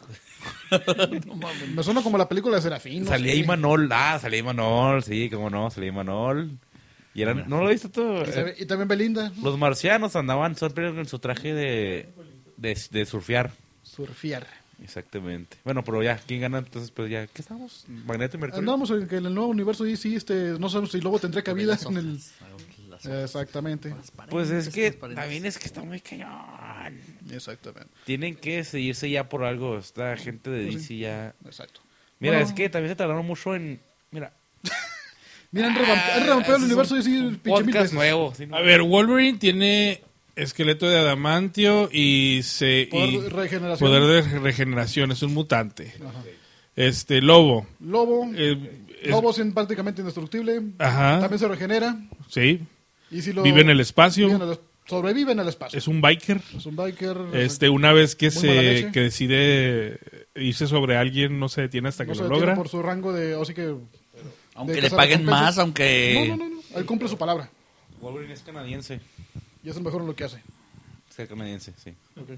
Me suena como la película de Serafín. no Salía sé. Imanol. Ah, salía Imanol. Sí, cómo no, salía Imanol. Y eran, ¿no lo viste todo? Y, también- y también Belinda. Los marcianos andaban siempre en su traje de, de, de surfear. Surfear. Exactamente. Bueno, pero ya, ¿quién gana? Entonces, pues ya, ¿qué estamos? Magneto y Mercurio. Andamos en que en el nuevo universo D C, este, no sabemos si Lobo tendría cabida en el... Exactamente. Pues es que también es que está muy cañón. Exactamente. Tienen que seguirse ya por algo. Esta gente de Pues D C sí. ya... Exacto. Mira, Bueno. es que también se tardaron mucho en... Mira, Mira, han revamp- han revampado el ese universo es D C un pinche mil podcast veces. nuevo. ¿sí? A ver, Wolverine tiene esqueleto de adamantio y se Poder y de regeneración. poder de regeneración, es un mutante. Este Lobo, Lobo. eh, es- Lobo es prácticamente indestructible. Ajá. También se regenera. sí, Y si lo, vive en el espacio, vive en el- sobrevive en el espacio. es un biker. Es un biker. Este, una vez que Muy mala se leche. que decide irse sobre alguien, no se detiene hasta que no se lo detiene logra. por su rango de... O sí que... Aunque de le paguen cazarrecompensas. más, aunque... No, no, no, no. Él cumple su palabra. Wolverine es canadiense. Y es el mejor en lo que hace. Es canadiense, sí.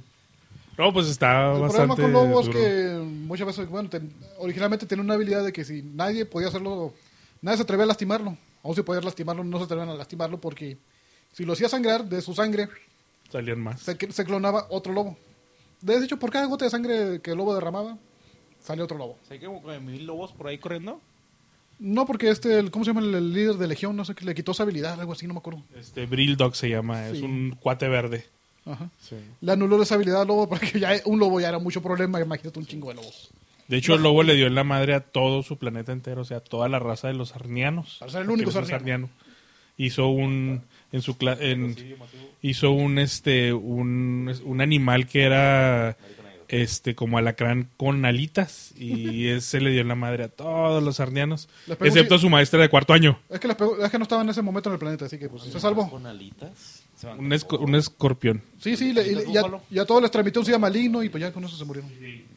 No, pues está El problema bastante con Lobo es duro. que muchas veces, bueno, ten- originalmente tenía una habilidad de que si nadie podía hacerlo, nadie se atrevía a lastimarlo. Aún si podías lastimarlo, no se atrevían a lastimarlo porque si lo hacía sangrar de su sangre, salían más. se, se clonaba otro lobo. De hecho, por cada gota de sangre que el lobo derramaba, salía otro lobo. ¿Hay como mil lobos por ahí corriendo? No, porque este, el- ¿cómo se llama el, el líder de Legión? No sé, que le quitó esa habilidad, algo así, no me acuerdo. Este Brill Dog se llama, es Sí. un cuate verde. Ajá. Sí. Le anuló esa habilidad al lobo porque ya un lobo ya era mucho problema, imagínate un chingo de lobos. De hecho, el Lobo le dio en la madre a todo su planeta entero, o sea, toda la raza de los sarnianos. Para ser el único Porque es un sarniano. Hizo un en su cla- en, hizo un este un, un animal que era este como alacrán con alitas y ese le dio en la madre a todos los sarnianos, Les pegó excepto a un- su maestra de cuarto año, Es que, les pegó- es que no estaba en ese momento en el planeta, así que pues se salvó. ¿Con alitas? Se van- un, esco- un escorpión. Sí, sí, le- y, le- y a, y a todos les tramitó un sida maligno y pues ya con eso se murieron.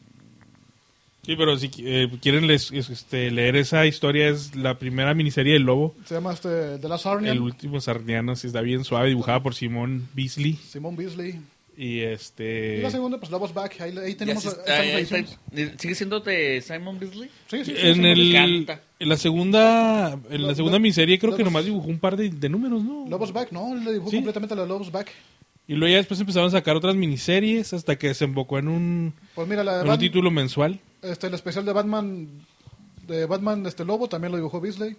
Sí, pero si eh, quieren les- es- este, leer esa historia, es la primera miniserie del Lobo, Se llama este, The Last Sarnian, el último sarniano, sí, está bien suave, dibujada por Simón Beasley. Simón Beasley. Y este. Y la segunda, pues Lobos Back, ahí, ahí Ya tenemos... se ahí está- están las ahí está- ediciones. ¿Sigue siendo de Simon Beasley? Sí, sí, sí, En, sí, el, me encanta. en la segunda en la Lo- segunda lo- miniserie creo lo- que nomás dibujó un par de, de números, ¿no? Lobos Back, no, él le dibujó Sí. completamente la Lobos Back. Y luego ya después empezaron a sacar otras miniseries hasta que desembocó en un, Pues mira, la de en un Bat- título mensual. este, el especial de Batman, de Batman este Lobo, también lo dibujó Beasley.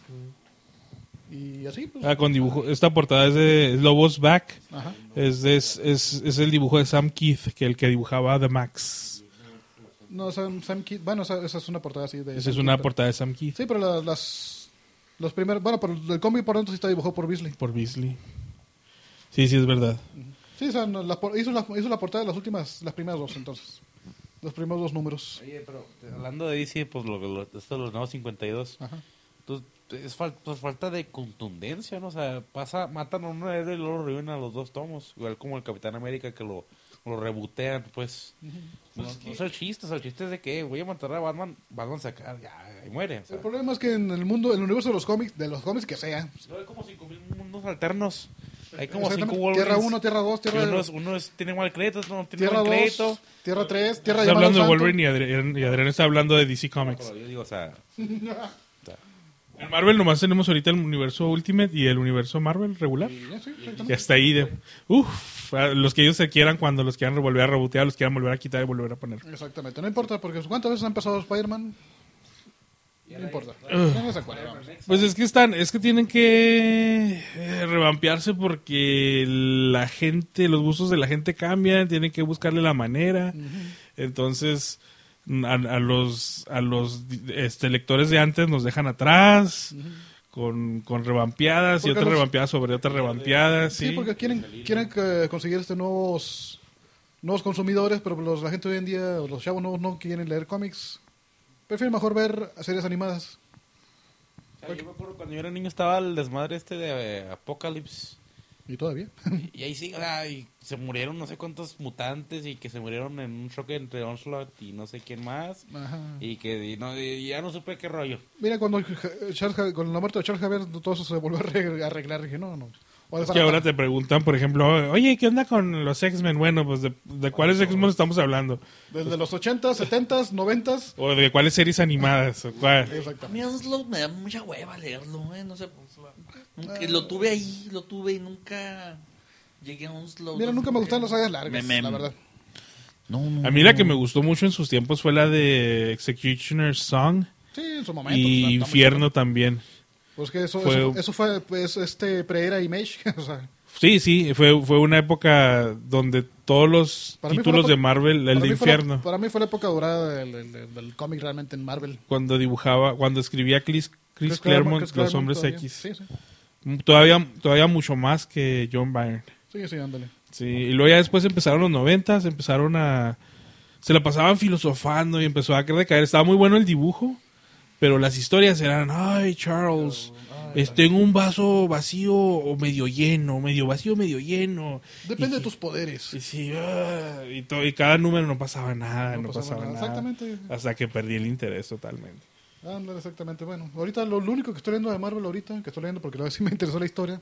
Y así, pues. Ah, con dibujo. Esta portada es de Lobos Back. Ajá. Es, de- es, es, es el dibujo de Sam Keith, que el que dibujaba The Max. No, Sam, Sam Keith, bueno, esa, esa es una portada así de... Esa Sam es una Keith, pero- portada de Sam Keith. Sí, pero la- las... Los primeros, bueno, pero el cómic por dentro sí está dibujado por Beasley. Por Beasley. Sí, sí, es verdad. Sí, o sea, no, la, hizo, la, hizo la portada de las últimas, las primeras dos, entonces. Los primeros dos números. Oye, pero hablando de D C, pues lo, lo, esto de los nuevos cincuenta y dos. Ajá. Pues, es fal, pues, falta de contundencia, ¿no? O sea, pasa, matan a uno héroe y luego lo reviven a los dos tomos. Igual como el Capitán América que lo, lo rebotean, pues. Uh-huh. No, pues no es el chiste, o sea, el chiste es de que voy a matar a Batman, Batman sacar, ya, y muere. O sea. El problema es que en el mundo, el universo de los cómics, de los cómics que sea. No, hay como cinco mil mundos alternos. Hay como cinco Wolverines. Tierra uno, Tierra dos, Tierra uno, es, uno es, tiene mal crédito, otro no tiene Tierra mal crédito. dos, Tierra tres, Tierra Está hablando de Wolverine y Adrián, y Adrián está hablando de D C Comics. No, yo digo, o sea... En Marvel nomás tenemos ahorita el universo Ultimate y el universo Marvel regular. Sí, sí, y hasta ahí de... Uf, los que ellos se quieran, cuando los quieran volver a rebotear, los quieran volver a quitar y volver a poner. Exactamente, no importa, porque ¿cuántas veces han empezado Spider-Man? No importa. Uh, no se acuerda, pues es que están, es que tienen que eh, revampearse porque la gente, los gustos de la gente cambian, tienen que buscarle la manera. Uh-huh. Entonces, a, a los a los este, lectores de antes nos dejan atrás. Uh-huh. Con, con revampeadas porque y otras los... revampeadas sobre otras revampeadas. Sí, sí, porque quieren quieren que conseguir este nuevos nuevos consumidores, pero los, la gente hoy en día, los chavos no, no quieren leer cómics. Prefiero mejor ver series animadas. O sea, yo me acuerdo cuando yo era niño estaba el desmadre este de eh, Apocalypse. ¿Y todavía? Y, y ahí sí, o sea, y se murieron no sé cuántos mutantes y que se murieron en un choque entre Onslaught y no sé quién más. Ajá. Y que y no, y ya no supe qué rollo. Mira, cuando Charles, con la muerte de Charles Xavier todo eso se volvió a arreglar. Dije, no, no. Es que ahora te preguntan, por ejemplo, oye, ¿qué onda con los X-Men? Bueno, pues de, de cuáles X-Men estamos hablando. Desde los ochentas, setentas, noventas. O de cuáles series animadas. ¿O cuál? A mí Onslaught me da mucha hueva leerlo, ¿eh? No sé. Nunca, ah. Lo tuve ahí, lo tuve y nunca llegué a Onslaught. Mira, nunca me gustaron las sagas largas, me, me, la verdad. No, no, a mí la que me gustó mucho en sus tiempos fue la de Executioner's Song. Sí, en su momento. Y pues, Infierno también. Pues que eso fue, eso, eso fue pues, este pre-era Image. O sea. Sí, sí, fue, fue una época donde todos los para títulos de Marvel, el de Infierno. La, para mí fue la época dorada del, del, del cómic realmente en Marvel. Cuando dibujaba, cuando escribía Chris, Chris, Chris Claremont, Chris Claremont, Los Hombres todavía. X. Sí, sí. Todavía, todavía mucho más que John Byrne. Sí, sí, ándale. Sí, y luego ya después empezaron los noventas, empezaron a... Se la pasaban filosofando y empezó a decaer. Estaba muy bueno el dibujo, pero las historias eran, ay, Charles... Este, en un vaso vacío o medio lleno, medio vacío, medio lleno. Depende y, de tus poderes. Y, sí, uh, y, to, y cada número no pasaba nada, no, no pasaba, pasaba nada. Exactamente. Hasta que perdí el interés totalmente. Ah, no, exactamente. Bueno, ahorita lo, lo único que estoy leyendo de Marvel ahorita, que estoy leyendo porque a ver si me interesó la historia,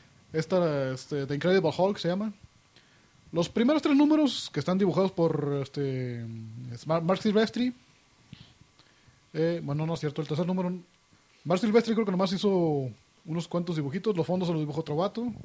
esta, este, The Incredible Hulk se llama. Los primeros tres números que están dibujados por este Mark Silvestri. Eh, bueno, no es cierto, el tercer número... Mark Silvestri creo que nomás hizo unos cuantos dibujitos, los fondos se los dibujó otro vato. Uh-huh.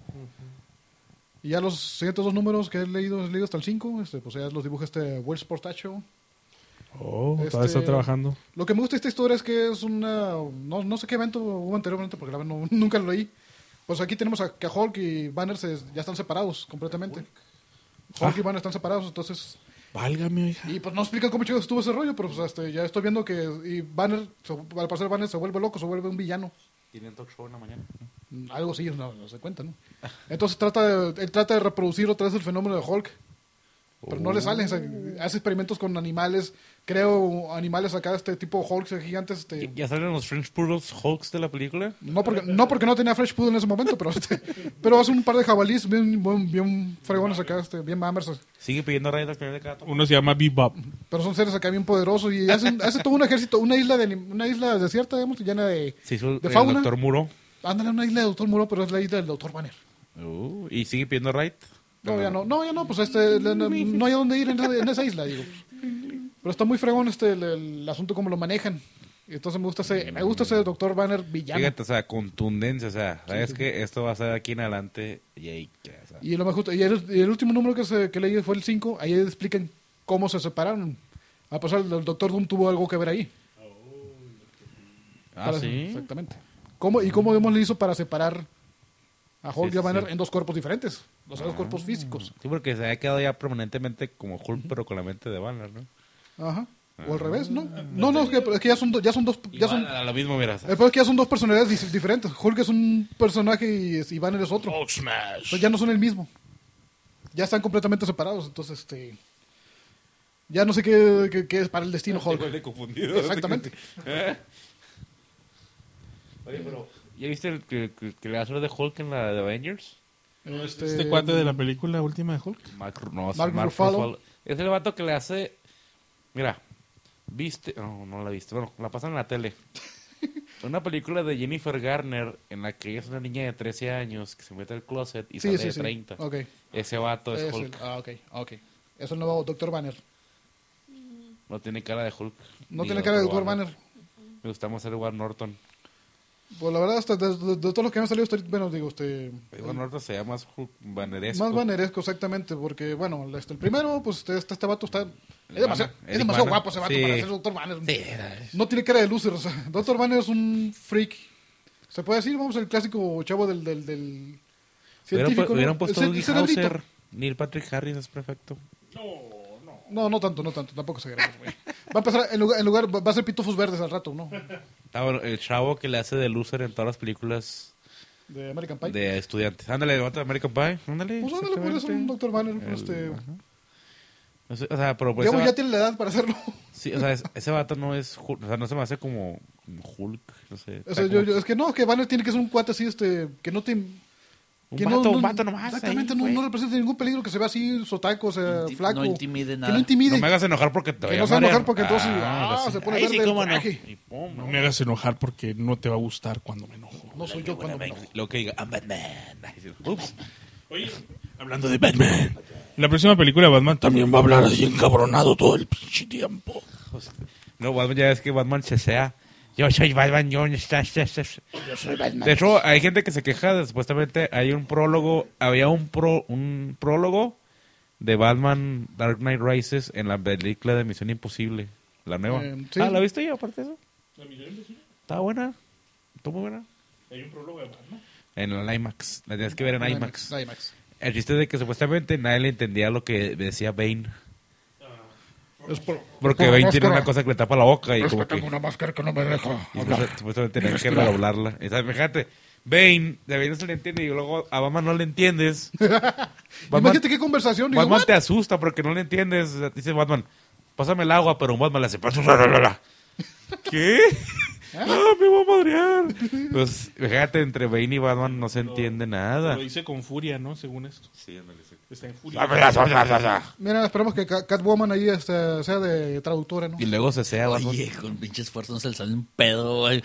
Y ya los siguientes dos números que he leído, he leído hasta el cinco, este, pues ya los dibuja este Will Sportacho. Oh, este, todavía está trabajando. Lo que me gusta de esta historia es que es una... No, no sé qué evento hubo anteriormente, porque la verdad no, nunca lo leí. Pues aquí tenemos a que Hulk y Banner se, ya están separados completamente. Hulk, Hulk ah. y Banner están separados, entonces... Válgame, hija. Y pues no explican cómo chicos estuvo ese rollo, pero pues este, ya estoy viendo que y Banner, al parecer Banner se vuelve loco, se vuelve un villano. ¿Tiene talk show en la mañana? Algo sí, no, no se cuenta, ¿no? Entonces trata de, él trata de reproducir otra vez el fenómeno de Hulk. Pero oh. no le sale, o sea, hace experimentos con animales, creo animales acá, este tipo Hulks gigantes. Este... ¿Ya salen los French Poodles Hulks de la película? No porque no, porque no tenía French Poodle en ese momento, pero este, pero hace un par de jabalíes bien, bien, bien fregones acá, este, bien mammers. Sigue pidiendo rayas al final de cada tomo. Uno se llama Bebop. Pero son seres acá bien poderosos y hacen, hace todo un ejército, una isla de una isla desierta, digamos, llena de, sí, su, de fauna. El Doctor Muro. Ándale, una isla de Doctor Muro, pero es la isla del Doctor Banner. Uh, ¿Y sigue pidiendo raid? No, ya no, no, ya no, pues este, no, no hay a dónde ir en esa, en esa isla, digo. Pero está muy fregón este, el, el asunto como lo manejan. Y entonces me gusta ese, me gusta ese Doctor Banner villano. Fíjate, o sea, contundencia, o sea, sabes sí, sí. que esto va a ser aquí en adelante y ahí, o sea. Y lo mejor, y el, y el último número que, se, que leí fue el cinco, ahí explican cómo se separaron. A pesar el Doctor Doom tuvo algo que ver ahí. Ah, para, sí. Exactamente. ¿Cómo, y cómo Demos le hizo para separar a Hulk sí, y a Banner sí. en dos cuerpos diferentes, los ah, dos cuerpos físicos. Sí, porque se había quedado ya permanentemente como Hulk, uh-huh. pero con la mente de Banner, ¿no? Ajá. O al revés, ¿no? No, no, es que, es que ya son, do- ya son dos... Ya son, Igual, a lo mismo, mira. el problema es que ya son dos personalidades dis- diferentes. Hulk es un personaje y es- y Banner es otro. Hulk Smash. Entonces ya no son el mismo. Ya están completamente separados. Entonces, este... Ya no sé qué, qué, qué es para el destino Hulk. Igual de confundido. Exactamente. ¿Eh? Oye, pero... ¿Ya viste el que, que, que le hace de Hulk en la de Avengers? Este, Este cuate de la película última de Hulk. Mark, no, Mark Mark Ruffalo. Ruffalo. Es el vato que le hace... Mira, viste... No, no la viste. Bueno, la pasan en la tele. Una película de Jennifer Garner en la que ella es una niña de trece años que se mete al closet y Sí, sale sí, de sí. treinta. Ok. Ese vato es, Es Hulk. el- ah, ok, ok. Es el nuevo doctor Banner. No tiene cara de Hulk. No ni tiene cara de doctor Banner. Me gusta más el Edward Norton. Pues la verdad, hasta de, de- de todos los que han salido, hasta ahorita, bueno, digo, este... Edward Norton se llama más Hulk Banneresco. Más banneresco, exactamente, porque, bueno, este, el primero, pues este, este, este vato está... Es El demasiado, Banner, es Eric demasiado Banner. guapo ese vato Sí. para ser doctor Banner. Sí, era- No tiene cara de loser, o sea, doctor Banner es un freak. Se puede decir, vamos, el clásico chavo del, del, del Hubieran, científico, pu- ¿no? hubieran puesto El Dougie ce- cerebrito. Hauser. Neil Patrick Harris es perfecto. No, no tanto, no tanto, tampoco se graba, güey. Va a empezar, en lugar, en lugar, va a ser pitufos verdes al rato, ¿no? Ah, bueno, el chavo que le hace de loser en todas las películas De American Pie. de estudiantes. Ándale, vato de American Pie. Ándale. Pues ándale, podría ser un doctor Banner, El- este... ajá. O sea, o sea, pero pues Diego ese ya va- tiene la edad para hacerlo. Sí, o sea, es- ese vato no es Hulk, o sea, no se me hace como, como Hulk, no sé. O Está sea, yo, como- yo- es que no, que Banner tiene que ser un cuate así, este, que no te... Un que vato, un vato nomás Exactamente, ahí, no, güey. no representa ningún peligro, que se vea así, sotaco, o sea, Inti- flaco. no intimide Que nada. no intimide. No me hagas enojar porque te Que voy no a se va a marear. enojar porque entonces, ah, pues se sí. pone Ay, verde sí, el cómo no. coraje. Y pum, No me hagas enojar porque no te va a gustar cuando me enojo. No soy yo cuando me enojo. Lo que diga, I'm Batman. Ay, sí. Ups. Oye, hablando de Batman. La próxima película de Batman también va a hablar así encabronado todo el pinche tiempo. No, Batman ya es que Batman chesea. Yo soy Batman, yo Yo soy Batman. De hecho, hay gente que se queja de, supuestamente hay un prólogo, había un pro, un prólogo de Batman Dark Knight Rises en la película de Misión Imposible, la nueva. Eh, sí. Ah, ¿la viste ya aparte de eso? Está buena. Está muy buena. Hay un prólogo de Batman. En el IMAX. La tienes que ver en IMAX. IMAX. El chiste es de que supuestamente nadie le entendía lo que decía Bane. Es por- Porque por la Bane tiene máscara. una cosa que le tapa la boca y Es como que que... tengo una máscara que no me deja Y hablar. supuestamente- supuestamente tenían que Respirar. redoblarla. Y, ¿sabes? Fíjate, Bane, de Bane no se le entiende y luego a Batman no le entiendes. Batman, Imagínate qué conversación. Digo, Batman ¿what? te asusta porque no le entiendes. O sea, dice Batman, pásame el agua, pero un Batman le hace... ¿Qué? ¡Ah, me voy a madrear! Pues, fíjate, entre Bane y Batman no se entiende nada. Lo dice con furia, ¿no? Según esto. Sí, ándale, sí. Está en furia. Mira, esperamos que Ca- Catwoman ahí este, sea de traductora, ¿no? Y luego se sea Batman. Oye, con pinche esfuerzo no se le sale un pedo, güey.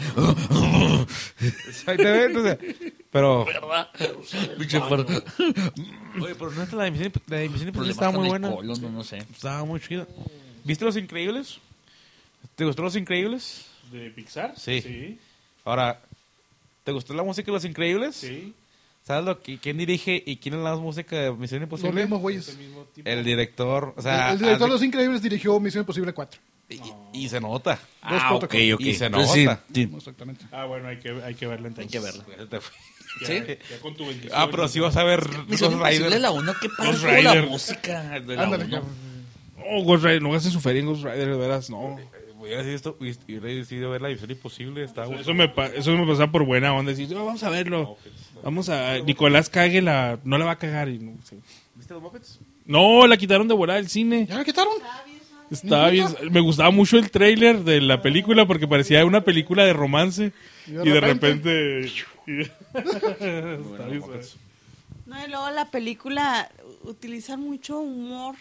Ahí te ves, o sea, pero... ¿Verdad? Pinche esfuerzo. Oye, pero no es la emisión, la emisión Problemas estaba con muy el buena. colon, no, no sé. Estaba muy chida. ¿Viste Los Increíbles? ¿Te gustó Los Increíbles? ¿De Pixar? Sí. Sí. Ahora, ¿te gustó la música de Los Increíbles? Sí. ¿Sabes lo que, quién dirige y quién es la música de Misión Los Imposible? mismos güeyes. El director, o sea... el, el director de haz Los Increíbles dirigió Misión Imposible cuatro. de- y, y se nota. Dos Ah, ok, protocolos. ok. Y se Entonces, sí, nota. sí. Exactamente. Ah, bueno, hay que, hay que verla Hay entonces. que verla. Ya te fue. Ya, ¿Sí? ya con tu bendición. Ah, pero sí vas a ver Misión Ghost Imposible Rider. la uno, qué padre Ghost estuvo la Rider. música de la Ándale, uno. Oh, Ghost Rider. No hace sufrir en Ghost Rider, de veras, no. Hubiera decidido, hubiera decidido ver la Misión Imposible. Estaba bueno. Eso me, pa- eso me pasa por buena onda. Decir, "Oh, vamos a verlo. Vamos a... Nicolás cague la... No la va a cagar. Y no, sí. ¿Viste los Muppets? No, la quitaron de volada del cine. ¿Ya la quitaron? Estaba bien. Me gustaba mucho el tráiler de la película porque parecía una película de romance. Y Y de de repente- repente... y- Está bien, ¿sabes? No, y luego la película utiliza mucho humor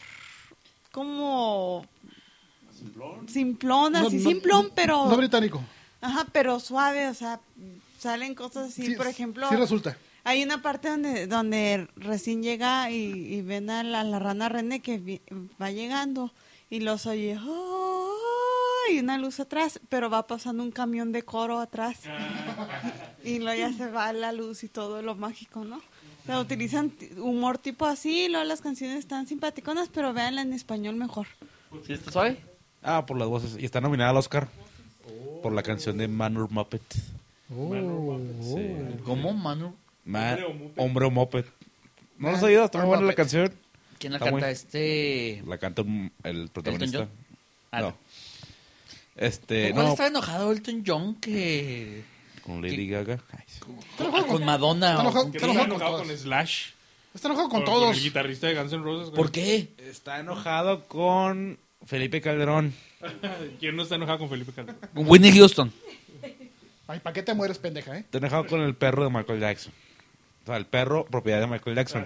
como simplón, No, así no, simplón, pero No británico. ajá, pero suave, o sea, salen cosas así, Sí, por ejemplo, Sí resulta. hay una parte donde donde recién llega y, y ven a la, la rana René que vi- va llegando y los oye, "Oh", y una luz atrás, pero va pasando un camión de coro atrás. Y luego ya se va la luz y todo lo mágico, ¿no? O sea, utilizan t- humor tipo así, y luego las canciones están simpaticonas, pero véanla en español mejor. ¿Sí está suave? Ah, por las voces. Y está nominada al Oscar. Por la canción de Manur Muppet. Sí. ¿Cómo, Manu? Ma- Hombre o Muppet. Hombre o Muppet. ¿No lo has oído? Está muy buena la Muppet. canción. ¿Quién la Está canta? muy- Este... La canta un- el protagonista. John? Ah, No. Este, ¿Con cuál no, está enojado Elton John que con Lady Gaga. Ay, sí. con, con Madonna? Está o- enojado, Que está está enojado con enojado con todos. Slash. Está enojado con Con todos. el guitarrista de Guns N' Roses. güey. ¿Por qué? Está enojado con Felipe Calderón. ¿Quién no está enojado con Felipe Calderón? Con Whitney Houston. Ay, ¿para qué te mueres, pendeja, eh? Está enojado con el perro de Michael Jackson. O sea, el perro, propiedad de Michael Jackson.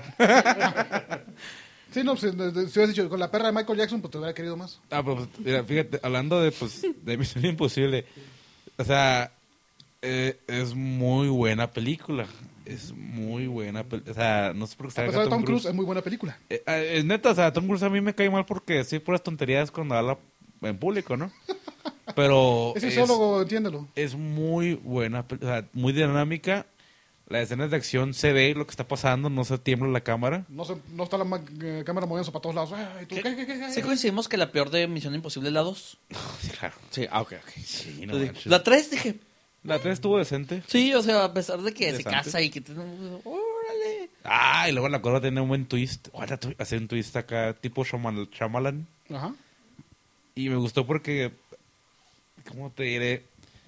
Sí, no, pues, de- de- si hubieras dicho con la perra de Michael Jackson, pues te hubiera querido más. Ah, pues, mira, fíjate, hablando de, pues, de Misión Imposible. O sea, eh, es muy buena película. Es muy buena película. O sea, no sé por qué A salga pesar de Tom Cruise, es muy buena película. Eh, eh, es neta, o sea, Tom Cruise a mí me cae mal porque sí, puras tonterías cuando habla en público, ¿no? Pero Es es, sociólogo, entiéndelo. es muy buena, pel- o sea, muy dinámica. Las escenas de acción se ve lo que está pasando, no se tiembla la cámara. No, se, no está la ma- eh, cámara moviéndose para todos lados. Ay, ¿tú qué, qué, qué, qué? ¿Sí coincidimos que la peor de Misión Imposible es la dos? Sí, claro. Sí, ah, ok, ok. Sí, no Entonces, manches. la tres dije, La tres estuvo decente. sí, o sea, a pesar de que se Interesante. casa y que... te- ¡Órale! Ah, y luego la cosa tiene un buen twist. Ojalá tu- hacer un twist acá, tipo Shyamalan. Shyamalan. Ajá. Y me gustó porque, ¿cómo te diré?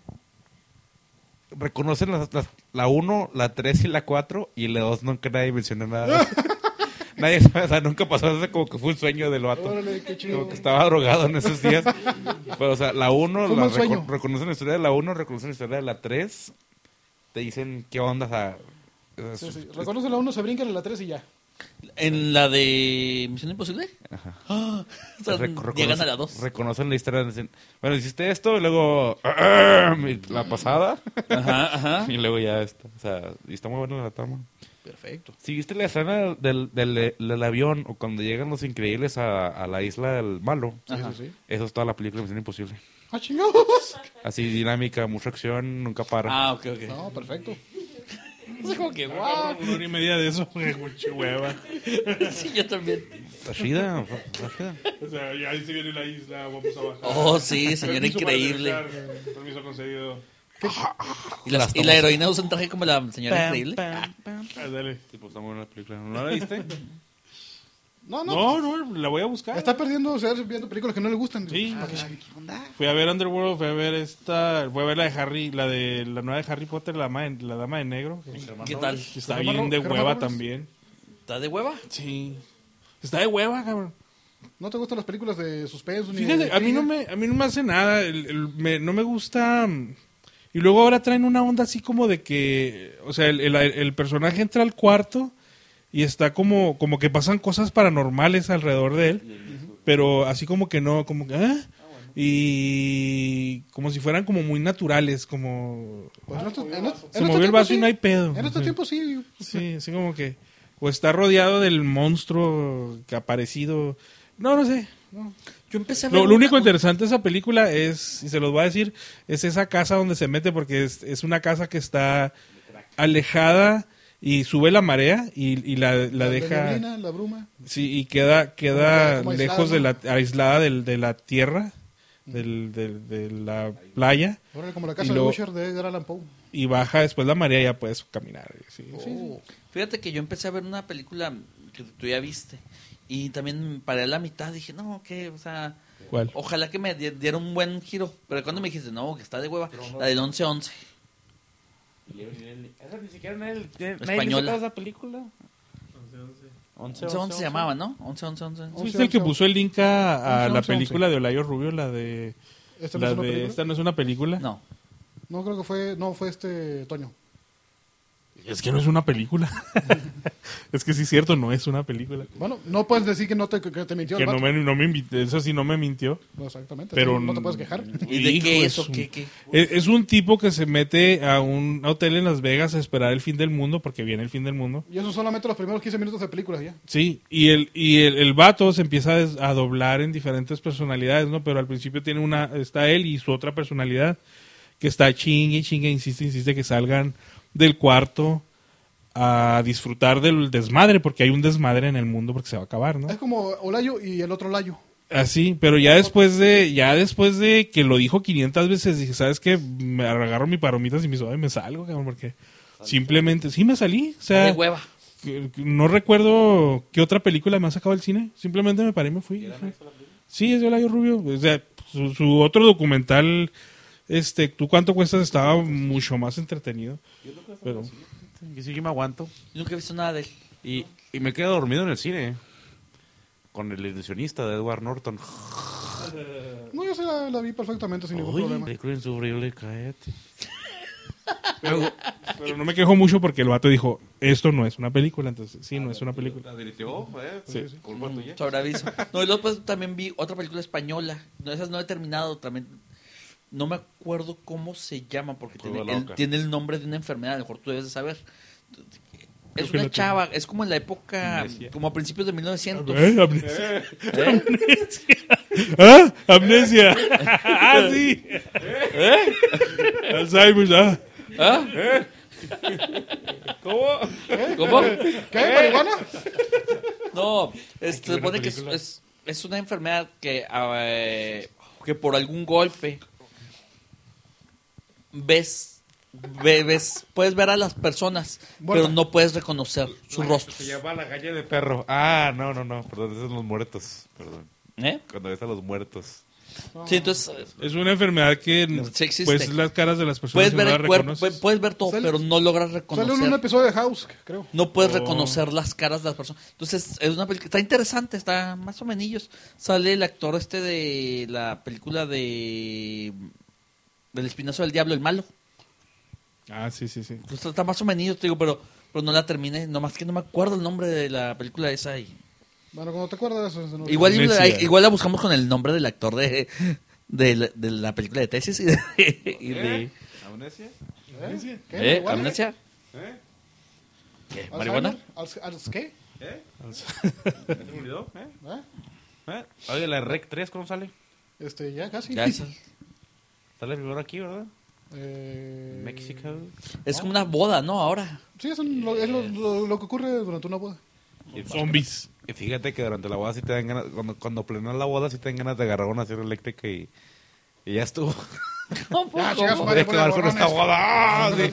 Reconocen las, las- la uno, la tres y la cuatro, y la dos nunca nadie mencionó nada. Nadie sabe, o sea, nunca pasó, eso como que fue un sueño del vato. Órale, qué chido. Como que estaba drogado en esos días. Pero, o sea, la uno, Fue un la mal sueño. reco- reconocen la historia de la uno, reconocen la historia de la tres, te dicen qué onda, o sea... es- Sí, sí. es- Reconoce la uno, se brinca en la tres y ya. ¿En la de Misión Imposible? Ajá. Ah, o sea, Rec- reconoce- llegan a la dos. Reconocen la historia. Dicen, bueno, hiciste esto, y luego la pasada, Ajá, ajá. y luego ya esta. O sea, y está muy buena la trama. Perfecto. Si viste la escena del, del, del avión, o cuando llegan los increíbles a, a la isla del malo, Sí, sí, sí. eso es toda la película de Misión Imposible. ¡Ah, chingados! Así dinámica, mucha acción, nunca para. Ah, ok, ok. No, perfecto. Es como que, Wow. wow. Una hora y media de eso, güey, mucha hueva. Sí, yo también. Está chida, está chida. O sea, ya ahí se viene la isla, vamos a bajar. Oh, sí, señora Permiso para increíble. aterrizar, Permiso concedido. Y, la, y la heroína usa un traje como la señora increíble. Pam, pam. Ah, dale. Sí, pues está muy buena la película. ¿No la viste? No, no. No, no, la voy a buscar. Está perdiendo, o sea, viendo películas que no le gustan. Sí. ¿Para qué? Fui a ver Underworld, fui a ver esta, fui a ver la de Harry, la de la nueva de Harry Potter, la, dama de- la dama de negro. Que ¿Qué tal? está Germán bien de Robles. hueva Germán Robles. también. ¿Está de hueva? Sí. Está de hueva, cabrón. ¿No te gustan las películas de suspenso? ni Fíjate, de a mí no me, a mí no me hace nada, el- el- me- no me gusta. mm, Y luego ahora traen una onda así como de que, o sea, el, el- el personaje entra al cuarto y está como, como que pasan cosas paranormales alrededor de él, pero así como que no, como que, ¿ah? Y como si fueran como muy naturales, como Pues en estos- en estos- se en movió estos el vaso tiempos y no hay sí. pedo. En estos Sí. tiempos sí. Sí, así como que o está rodeado del monstruo que ha aparecido. No, no sé. no. Yo empecé a ver. Lo, lo una- único interesante de esa película es, y se los voy a decir, es esa casa donde se mete porque es, es una casa que está alejada y sube la marea y, y la, la deja, neblina, la bruma. sí, y queda queda Como aislada, lejos de ¿no? la aislada del, de la tierra, del, del- de la playa Ahora como la Y casa luego- de Usher de Edgar Allan Poe. y baja después la marea y ya puedes caminar. Sí, sí, sí. Oh. Fíjate que yo empecé a ver una película que tú ya viste. Y también paré a la mitad. Dije, no, que, o sea. ¿Cuál? Ojalá que me di- diera un buen giro. Pero cuando me dijiste, no, que está de hueva. La del once once. Esa ni siquiera nadie, Española. esa película. once once se llamaba, ¿no? once once once. Sí, es el que puso el link a, a once, la once, película de Olayo Rubio, la de... ¿Esta no la es una de película? esta no es una película. No. No, creo que fue, no, fue este Toño. Es que no es una película. Es que sí es cierto, no es una película. Bueno, no puedes decir que no te, que te mintió Que el no vato. me, no me invitó, eso sí no me mintió. No, exactamente. Pero no te puedes quejar. ¿Y de Hijo qué de eso? su- ¿Qué, qué? Es, es un tipo que se mete a un hotel en Las Vegas a esperar el fin del mundo, porque viene el fin del mundo. Y eso solamente los primeros quince minutos de películas ya. Sí, y el, y el, el vato se empieza a, des- a doblar en diferentes personalidades, ¿no? Pero al principio tiene una, está él y su otra personalidad, que está chingue, chingue, insiste, insiste que salgan del cuarto a disfrutar del desmadre, porque hay un desmadre en el mundo porque se va a acabar, ¿no? Es como Olayo y el otro Layo. Así, pero ya después de, ya después de que lo dijo quinientas veces, dije, ¿sabes qué? Me agarro mi palomitas y mi soda y me salgo, cabrón, porque simplemente, sí me salí, o sea, De hueva. que- que no recuerdo qué otra película me ha sacado del cine, simplemente me paré y me fui. Sí, es de Olayo Rubio, o sea, pues, Su, su otro documental, este, ¿tú cuánto cuestas? Estaba mucho más entretenido. Pero... Yo sí que me aguanto. Yo nunca he visto nada de él. Y, y me quedo dormido en el cine. Con el ilusionista de Edward Norton. No, yo sí la, la vi perfectamente sin ningún Uy, problema. película insufrible, cállate. Pero, pero no me quejo mucho porque el vato dijo, esto no es una película, entonces sí, no es una película. ¿La dirigió? Eh, Sí. Culpa tuya. Sobre aviso. No, y luego pues, también vi otra película española. No, esas no he terminado también. No me acuerdo cómo se llama porque Cueva tiene el, loca. tiene el nombre de una enfermedad. A lo mejor tú debes de saber. Es Creo que una lo chava, es como en la época, Amnesia. como a principios de mil novecientos. ¿Eh? Amnesia. ¿Eh? ¿Ah? Amnesia. Ah, sí. ¿Eh? Alzheimer, ¿ah? ¿Ah? ¿Cómo? ¿Cómo? ¿Qué? ¿Marihuana? No, es- que se ver supone la que es, película. es, es una enfermedad que, eh, que por algún golpe ves, ve- ves, puedes ver a las personas, Muerta. pero no puedes reconocer sus Se rostros. llama la calle de perro. Ah, no, no, no. Perdón, esos son los muertos. Perdón. ¿Eh? Cuando ves a los muertos. Sí, entonces Es una enfermedad que, Sí existe. pues, las caras de las personas puedes no ver las el cuerpo, reconoces. pu- puedes ver todo, Sale- pero no logras Sale reconocer. en un episodio de House, creo. No puedes Oh. reconocer las caras de las personas. Entonces, es una película. Está interesante, está más o menos. Sale el actor este de la película de. Del Espinazo del Diablo, el malo. Ah, sí, sí, sí. Pues está más o menos, te digo, pero, pero no la terminé. Nomás que no me acuerdo el nombre de la película esa. Y... Bueno, cuando te acuerdas... se nos- Igual, Amnesia. igual la buscamos con el nombre del actor de, de, la- de la película de Tesis y de. y de- ¿Amnesia? ¿Eh? ¿Qué? ¿Eh? ¿Marihuana? ¿Amnesia? ¿Eh? ¿Qué? ¿Alzheimer? ¿Marihuana? ¿Alz- alz- ¿Qué? ¿Eh? ¿Se me olvidó? ¿Eh? ¿Eh? ¿Eh? Oye, la Rec tres, ¿cómo sale? Este, ya casi. Ya es, Sale primero aquí, ¿verdad? Eh, México. es como una boda, ¿no? Ahora. Sí, es, un- lo, es lo, lo- lo que ocurre durante una boda. Zombies. Y fíjate que durante la boda sí te dan ganas, cuando, cuando planean la boda sí te dan ganas de agarrar una sierra eléctrica y, y ya estuvo. Ya, chinga su Voy madre, a acabar ponle con esta borrones. boda. ¡Ah! Sí.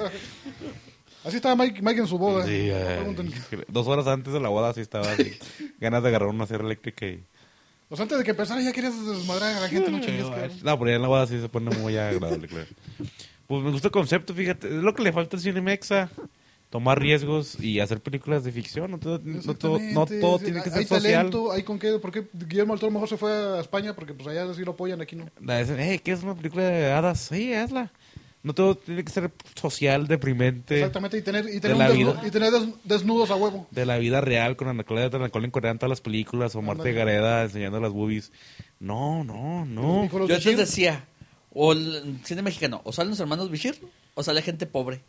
Así estaba Mike, Mike en su boda. Sí, No eh, pregunten. dos horas antes de la boda sí estaba así. Ganas de agarrar una sierra eléctrica y... O sea, antes de que empezara ya querías desmadrar a la gente, no chingues, cabrón. No, pero ya en la boda sí se pone muy agradable, claro. Pues me gusta el concepto, fíjate. Es lo que le falta al cine mexa. Tomar riesgos y hacer películas de ficción. No todo, no todo, no Exactamente, todo sí, tiene que hay ser social. talento, hay con qué. ¿Por qué Guillermo del Toro mejor se fue a España? Porque pues allá sí lo apoyan, aquí no. La de, hey, ¿qué es una película de hadas? Sí, hazla. No todo tiene que ser social, deprimente. Exactamente, y tener, y de tener, la un desnu- vida. y tener des- desnudos a huevo. De la vida real, con Ana Claudia Tanacol en Corea en todas las películas, o Marta Ándale. Gareda enseñando las boobies. No, no, no. Y con los Yo de antes Shir, decía, o el cine mexicano, o salen los hermanos Bishir, o sale gente pobre.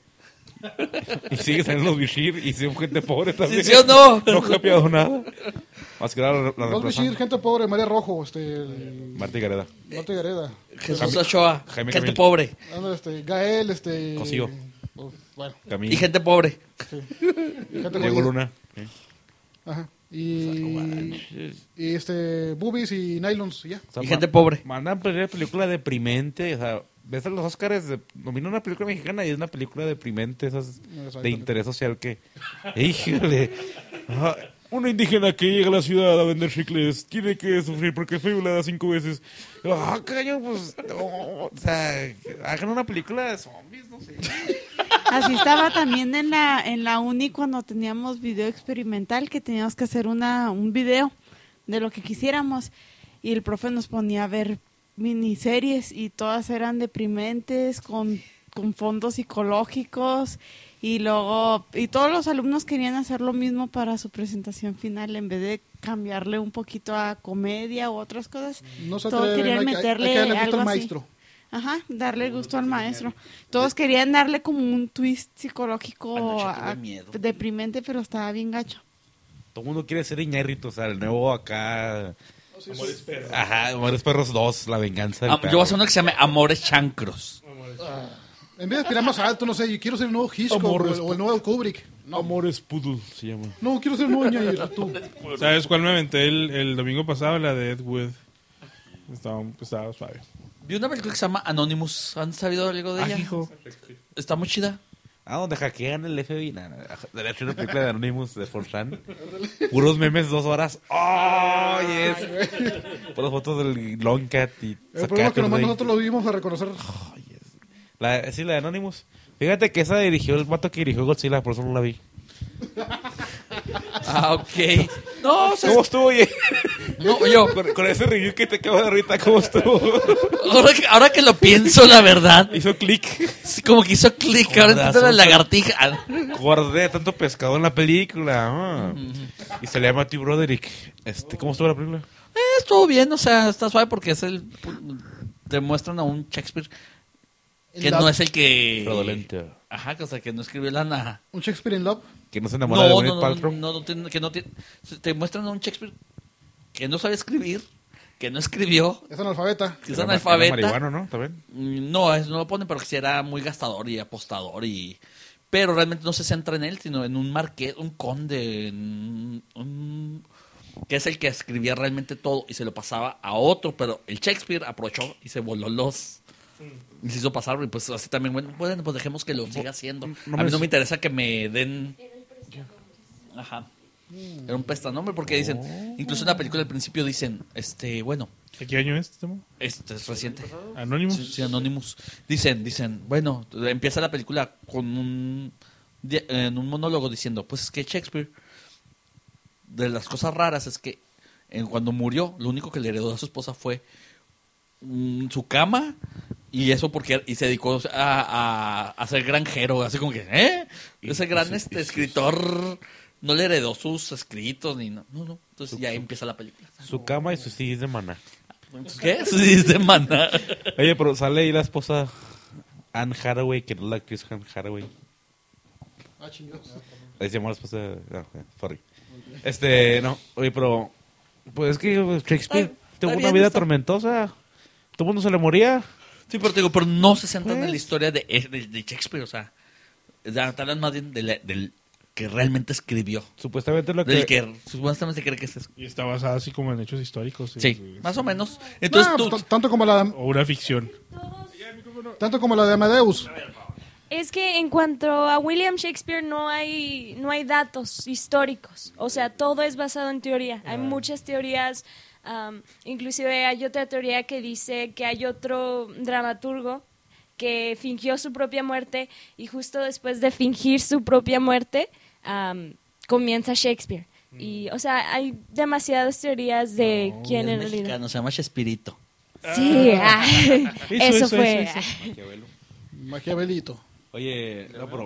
Y sigue saliendo los Bishir y son gente pobre también. ¿Sí, sí o no? No ha cambiado nada. Más que nada la, la Los reemplazan. Bishir, gente pobre, María Rojo, este, el- Marta Gareda. Marta Gareda. Jesús Ochoa, Jaime gente Camil. pobre. Anda, este, Gael, este... Cosío. pues, bueno, Camilo. Y gente pobre. sí. Y gente Diego jodida. Luna. ¿eh? Ajá. Y, y este, boobies y nylons, y ya. O sea, Y ma- gente pobre. Mandan una película deprimente. O sea, ves a los Oscars, de, nomina una película mexicana y es una película deprimente. Esas de Exactamente. interés social que. ¡Híjole! Ajá. Una indígena que llega a la ciudad a vender chicles tiene que sufrir porque fue violada cinco veces. ¡Ah, caño! Pues. No, o sea, hagan una película de zombies, no sé. Así estaba también en la en la uni cuando teníamos video experimental, que teníamos que hacer una un video de lo que quisiéramos y el profe nos ponía a ver miniseries y todas eran deprimentes con, con fondos psicológicos y luego y todos los alumnos querían hacer lo mismo para su presentación final en vez de cambiarle un poquito a comedia u otras cosas. No se todos atreven, querían hay que- hay- meterle hay que darle gusto algo al así. maestro. Ajá, darle gusto al maestro. Todos querían darle como un twist psicológico Anoche tuve a- miedo. deprimente, pero estaba bien gacho. Todo el mundo quiere ser Iñárritu, o sea, el nuevo acá. Amores Perros. Ajá, Amores Perros dos, la venganza del Am- perro. yo voy a hacer uno que se llame Amores Chancros. En vez de aspirar más alto, no sé, yo quiero ser el nuevo Hitchcock o Amores el, o el nuevo Kubrick. Amores Poodle se llama. No, quiero ser el nuevo Iñárritu. ¿Sabes cuál me aventé el, el domingo pasado? La de Ed Wood. Estaba, estaba suave. Vi una película que se llama Anonymous. ¿Han sabido algo de Ah, ella? hijo. Está muy chida. Ah, donde hackean el F B I. Nah, nah, debería hacer una película de Anonymous de Fortran. Puros memes, dos horas. ¡Oh, yes! Puras fotos del Long Cat y El problema es que nomás nosotros lo vimos a reconocer. Oh, yes. La, sí, la de Anonymous. Fíjate que esa dirigió el vato que dirigió Godzilla, por eso no la vi. Ah, ok. No, o sea, ¿cómo estuvo, oye? No, yo. Con, con ese review que te acabo de ahorita, ¿cómo estuvo? Ahora que, ahora que lo pienso, la verdad. Hizo clic. Sí, como que hizo clic. Ahora entiendo la lagartija. Guardé tanto pescado en la película. Ah. Uh-huh. Y se le llama a ti, Broderick. Este, ¿cómo estuvo la película? Eh, estuvo bien, o sea, está suave porque es el. Te muestran a un Shakespeare que no es el que. Fraudulento. Ajá, o sea, que no escribió la nada. ¿Un Shakespeare in Love? Que no se enamora no, de Gwyneth no, Paltrow. No, no, no, que no tiene. Te muestran a un Shakespeare que no sabe escribir, que no escribió. Es analfabeta. Que es analfabeta. Era marihuano, ¿no? ¿También? No, es, no lo ponen, pero que sí era muy gastador y apostador y. Pero realmente no se centra en él, sino en un marqués, un conde, en un, que es el que escribía realmente todo y se lo pasaba a otro, pero el Shakespeare aprovechó y se voló los. Y se hizo pasar, y pues así también, bueno, pues, pues dejemos que lo siga haciendo. No a mí me- no me interesa que me den. Ajá. Era un prestanombre porque dicen, incluso en la película al principio dicen, este, bueno, ¿De qué año es este tema? este es reciente. Anonymous. Sí, sí, Anonymous. Dicen, dicen, bueno, empieza la película con un di- en un monólogo diciendo, pues es que Shakespeare, de las cosas raras es que en, cuando murió, lo único que le heredó a su esposa fue mm, su cama y eso porque y se dedicó a, a, a ser granjero, así como que, ¿eh? Ese gran este escritor no le heredó sus escritos ni no, no, no. Entonces ya empieza la película. Su cama y sus C Ds de maná. ¿Qué? Sí, es de maná. Oye, pero sale ahí la esposa Anne Hathaway, que no es la actriz Anne Hathaway. Ah, chingados. Ahí se llama la esposa. No, sorry. Este, no. Oye, pero. Pues es que Shakespeare Está- tuvo está una bien, vida está- tormentosa. Todo el mundo se le moría. Sí, pero te digo, pero no se centran en Pues. la historia de, de, de Shakespeare, o sea, ya hablan más bien de la- del que realmente escribió. Supuestamente lo que. Del que supuestamente cree que es. Y está basada así como en hechos históricos. Sí, más o menos. Entonces No, tú. pues, t- tanto como la de, O una ficción. tanto como la de Amadeus. Es que en cuanto a William Shakespeare no hay no hay datos históricos, o sea, todo es basado en teoría. Hay muchas teorías, um, inclusive hay otra teoría que dice que hay otro dramaturgo que fingió su propia muerte y justo después de fingir su propia muerte um, comienza Shakespeare. Y, o sea, hay demasiadas teorías de quién es en realidad. mexicano, se llama Chespirito. Sí, ah, eso, eso, fue. eso, Maquiavelo. Maquiavelito. Oye, no, pero.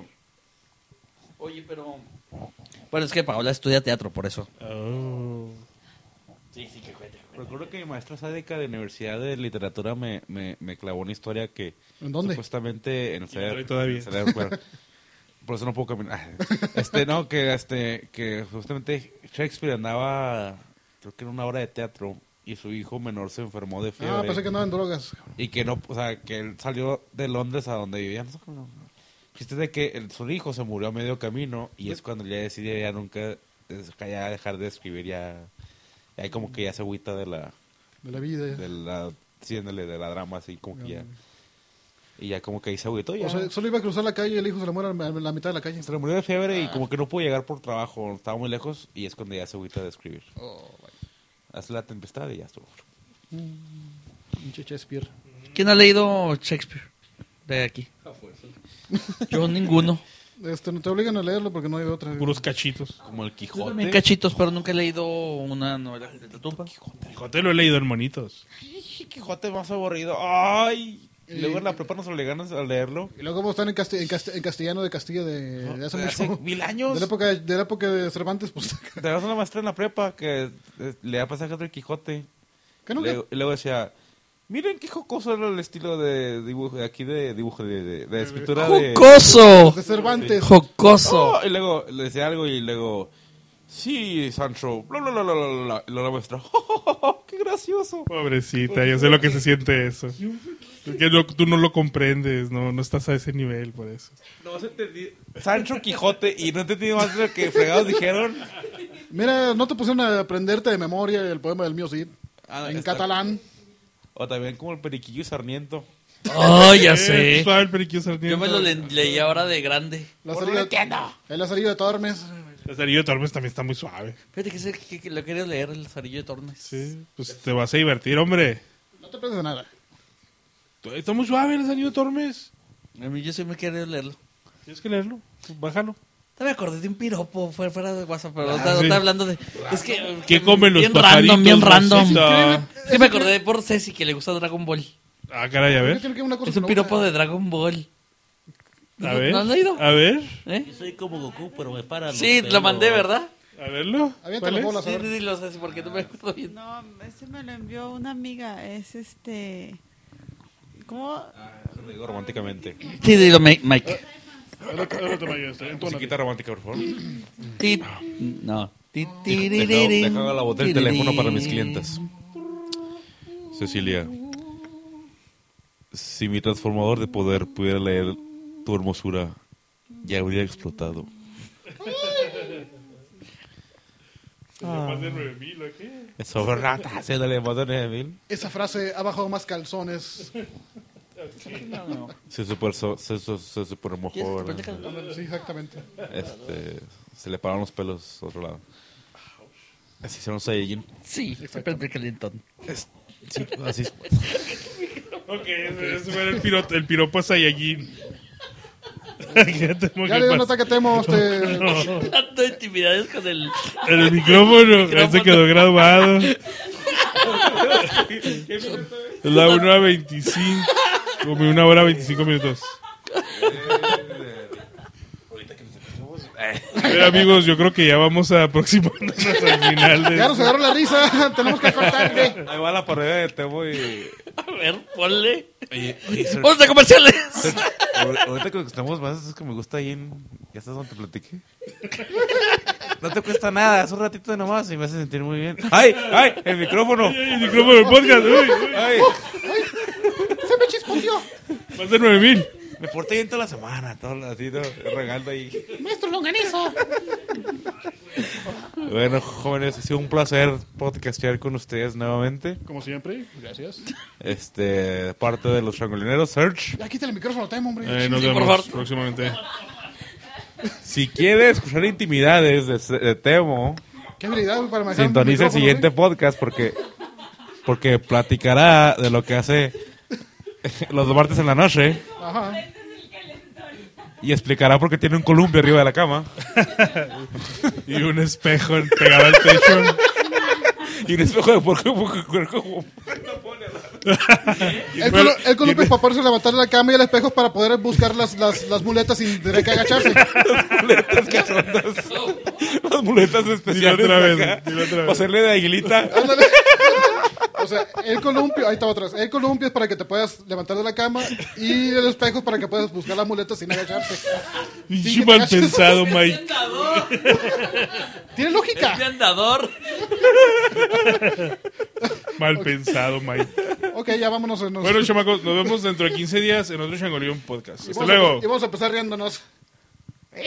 Oye, pero. Bueno, es que Paola estudia teatro, por eso. Oh. Sí, sí, que cuente. Recuerdo que mi maestra sádica de Universidad de Literatura me, me, me clavó una historia que. ¿En dónde? Supuestamente en el Y ahora todavía. cerebro, claro. Por eso no puedo caminar. Este, no, que, este, que justamente Shakespeare andaba, creo que en una obra de teatro, y su hijo menor se enfermó de fiebre. Ah, pensé que no en drogas. Y que no, o sea, que él salió de Londres a donde vivía. No sé cómo. El chiste es de que el- su hijo se murió a medio camino y es cuando ya decide ya nunca, es- ya dejar de escribir, ya, ya hay como que ya se agüita de la, De la vida. de la, sí, ándale, de la drama, así como que ya, y ya como que ahí se agüitó, ya. O sea, solo iba a cruzar la calle y el hijo se le muere en la mitad de la calle. Se le murió de fiebre y como que no pudo llegar por trabajo, estaba muy lejos y es cuando ya se agüita de escribir. Hace la tempestad y ya estuvo. Pinche Shakespeare. ¿Quién ha leído Shakespeare de aquí? Yo ninguno. Este, no te obligan a leerlo porque no hay otra. Puros cachitos. Como el Yo también Quijote. cachitos, pero nunca he leído una novela de la tumba. Quijote lo he leído en monitos. Quijote más aburrido. Ay. Y luego en la prepa nos obligaron a leerlo. Y luego como están en, casti- en, casti- en castellano de Castilla de, de hace De mucho. hace mil años. De la época de, la época de Cervantes, pues. Teníamos una maestra en la prepa que eh, leía pasajes del Quijote. ¿Qué nunca? Luego- y luego decía, miren qué jocoso era el estilo de dibujo, de aquí de dibujo, de, de, de escritura de... ¡Jocoso! De Cervantes. ¡Jocoso! Oh, y luego le decía algo y luego, sí, Sancho, bla, bla, bla, bla, bla, bla. Y luego la maestra, ¡oh, qué gracioso! Pobrecita, yo sé lo que se siente eso. Es que no- tú no lo comprendes, no, no estás a ese nivel por eso. No se entendí. Sancho Quijote y no entendí más de lo que fregados dijeron. Mira, no te pusieron a aprenderte de memoria el poema del mío Cid. Ah, en está- catalán. O también como el Periquillo y Sarmiento. Oh, ya Eh, sé. suave el periquillo sarniento. Yo me lo le- leí ahora de grande. Lazarillo de, el Lazarillo de Tormes. El Lazarillo de Tormes también está muy suave. Fíjate que, sé que, que lo quería leer, el Lazarillo de Tormes. Sí, pues te vas a divertir, hombre. No te pierdes de nada. Está muy suave el Lazarillo de Tormes. A mí yo sí me quería leerlo. Tienes que leerlo, bájalo. No me acordé de un piropo fuera, fuera de WhatsApp, pero Ah, no está sí. hablando de... Es que... ¿Qué comen los bien pajaritos, random, bien random. Rosita? Es que me acordé por Ceci que le gusta Dragon Ball. Ah, caray, a ver. Tiene que ver una cosa Es con un la piropo otra. de Dragon Ball. A ¿No- ver. ¿No has leído? A ver. ¿Eh? Yo soy como Goku, pero me paran los Sí, lo pelos. mandé, ¿verdad? A verlo. Aviéntalo, ¿Cuál bolas, es? a Sí, ver. sí, sí, lo sé, porque no me acuerdo bien. No, ese me lo envió una amiga. Es este. ¿Cómo? Lo digo románticamente. Sí, dilo, Ma- Mike. Ahora- ahora te me ayudas, eh, entona. Musiquita romántica, por favor. Ti- No. Ti- Deja, tiriririn, deja la botella del teléfono para mis clientes. Cecilia, si mi transformador de poder pudiera leer tu hermosura, ya habría explotado. Más de nueve mil, ¿o qué? Eso, ¿verdad? Haciéndole más de nueve mil. Esa frase ha bajado más calzones. Se super, so- se, se, se super mojó, ¿Quieres que ¿verdad? te prenda el- Sí, exactamente. Este, se le pararon los pelos a otro lado. Así se nos Saiyajin. Sí, siempre el calientón. Es- Sí, así es. Ok, ese, ese fue el, piro, el piropo Saiyajin. ¿Qué tengo Ya que le dio un pasar? ataque temo. Este... Tanto de intimidades con el... En el micrófono, ya se quedó grabado. Es la una a veinticinco. Como una hora veinticinco minutos. Pero amigos, yo creo que ya vamos a aproximarnos al final de... Ya nos agarró la risa. Tenemos que cortarle. Ahí va la parodia de Temo y... A ver, ponle. Oye, oye, Ser- ¡Vamos a comerciales! Ser- ahor- ahorita que estamos más, es que me gusta ahí en... ¿Ya estás donde te platiqué? No te cuesta nada, es un ratito nomás y me hace sentir muy bien. ¡Ay! ¡Ay! ¡El micrófono! El micrófono del podcast, uy, uy. ¡Ay! Se me chispoteó. Más de nueve mil. Me porté bien toda la semana, todo así, todo, regando ahí. Maestro Longanizo. Bueno, jóvenes, ha sido un placer podcastear con ustedes nuevamente. Como siempre, gracias. Este, de parte de los changolineros, Search. Ya quítale el micrófono, Temo, hombre. Eh, nos Sí, por vemos favor. próximamente. Si quiere escuchar intimidades de, de Temo, Qué habilidad para manejar un sintonice el micrófono, siguiente ¿eh? podcast porque, porque platicará de lo que hace los martes en la noche Ajá. y explicará por qué tiene un columpio arriba de la cama Y un espejo pegado al techo. y un espejo de puerco. puerco- El, colo el columpio es para poderse levantar de la cama y el espejo es para poder buscar las, las, las muletas sin tener que agacharse. muletas que son dos, las muletas especiales Dilo otra vez, acá, dilo otra vez. para hacerle de aguilita. Ándale. O sea, el columpio, ahí está otra vez. El columpio es para que te puedas levantar de la cama y el espejo es para que puedas buscar las muletas sin agacharse. Pinche Sí, que te mal agaches. pensado, Mike. Tiene lógica. Mi andador. Mal pensado, Mike. Ok, ya vámonos. Nos... Bueno, chamacos, nos vemos dentro de quince días en otro Changolión Podcast. y Hasta vamos a- luego. y vamos a empezar riéndonos.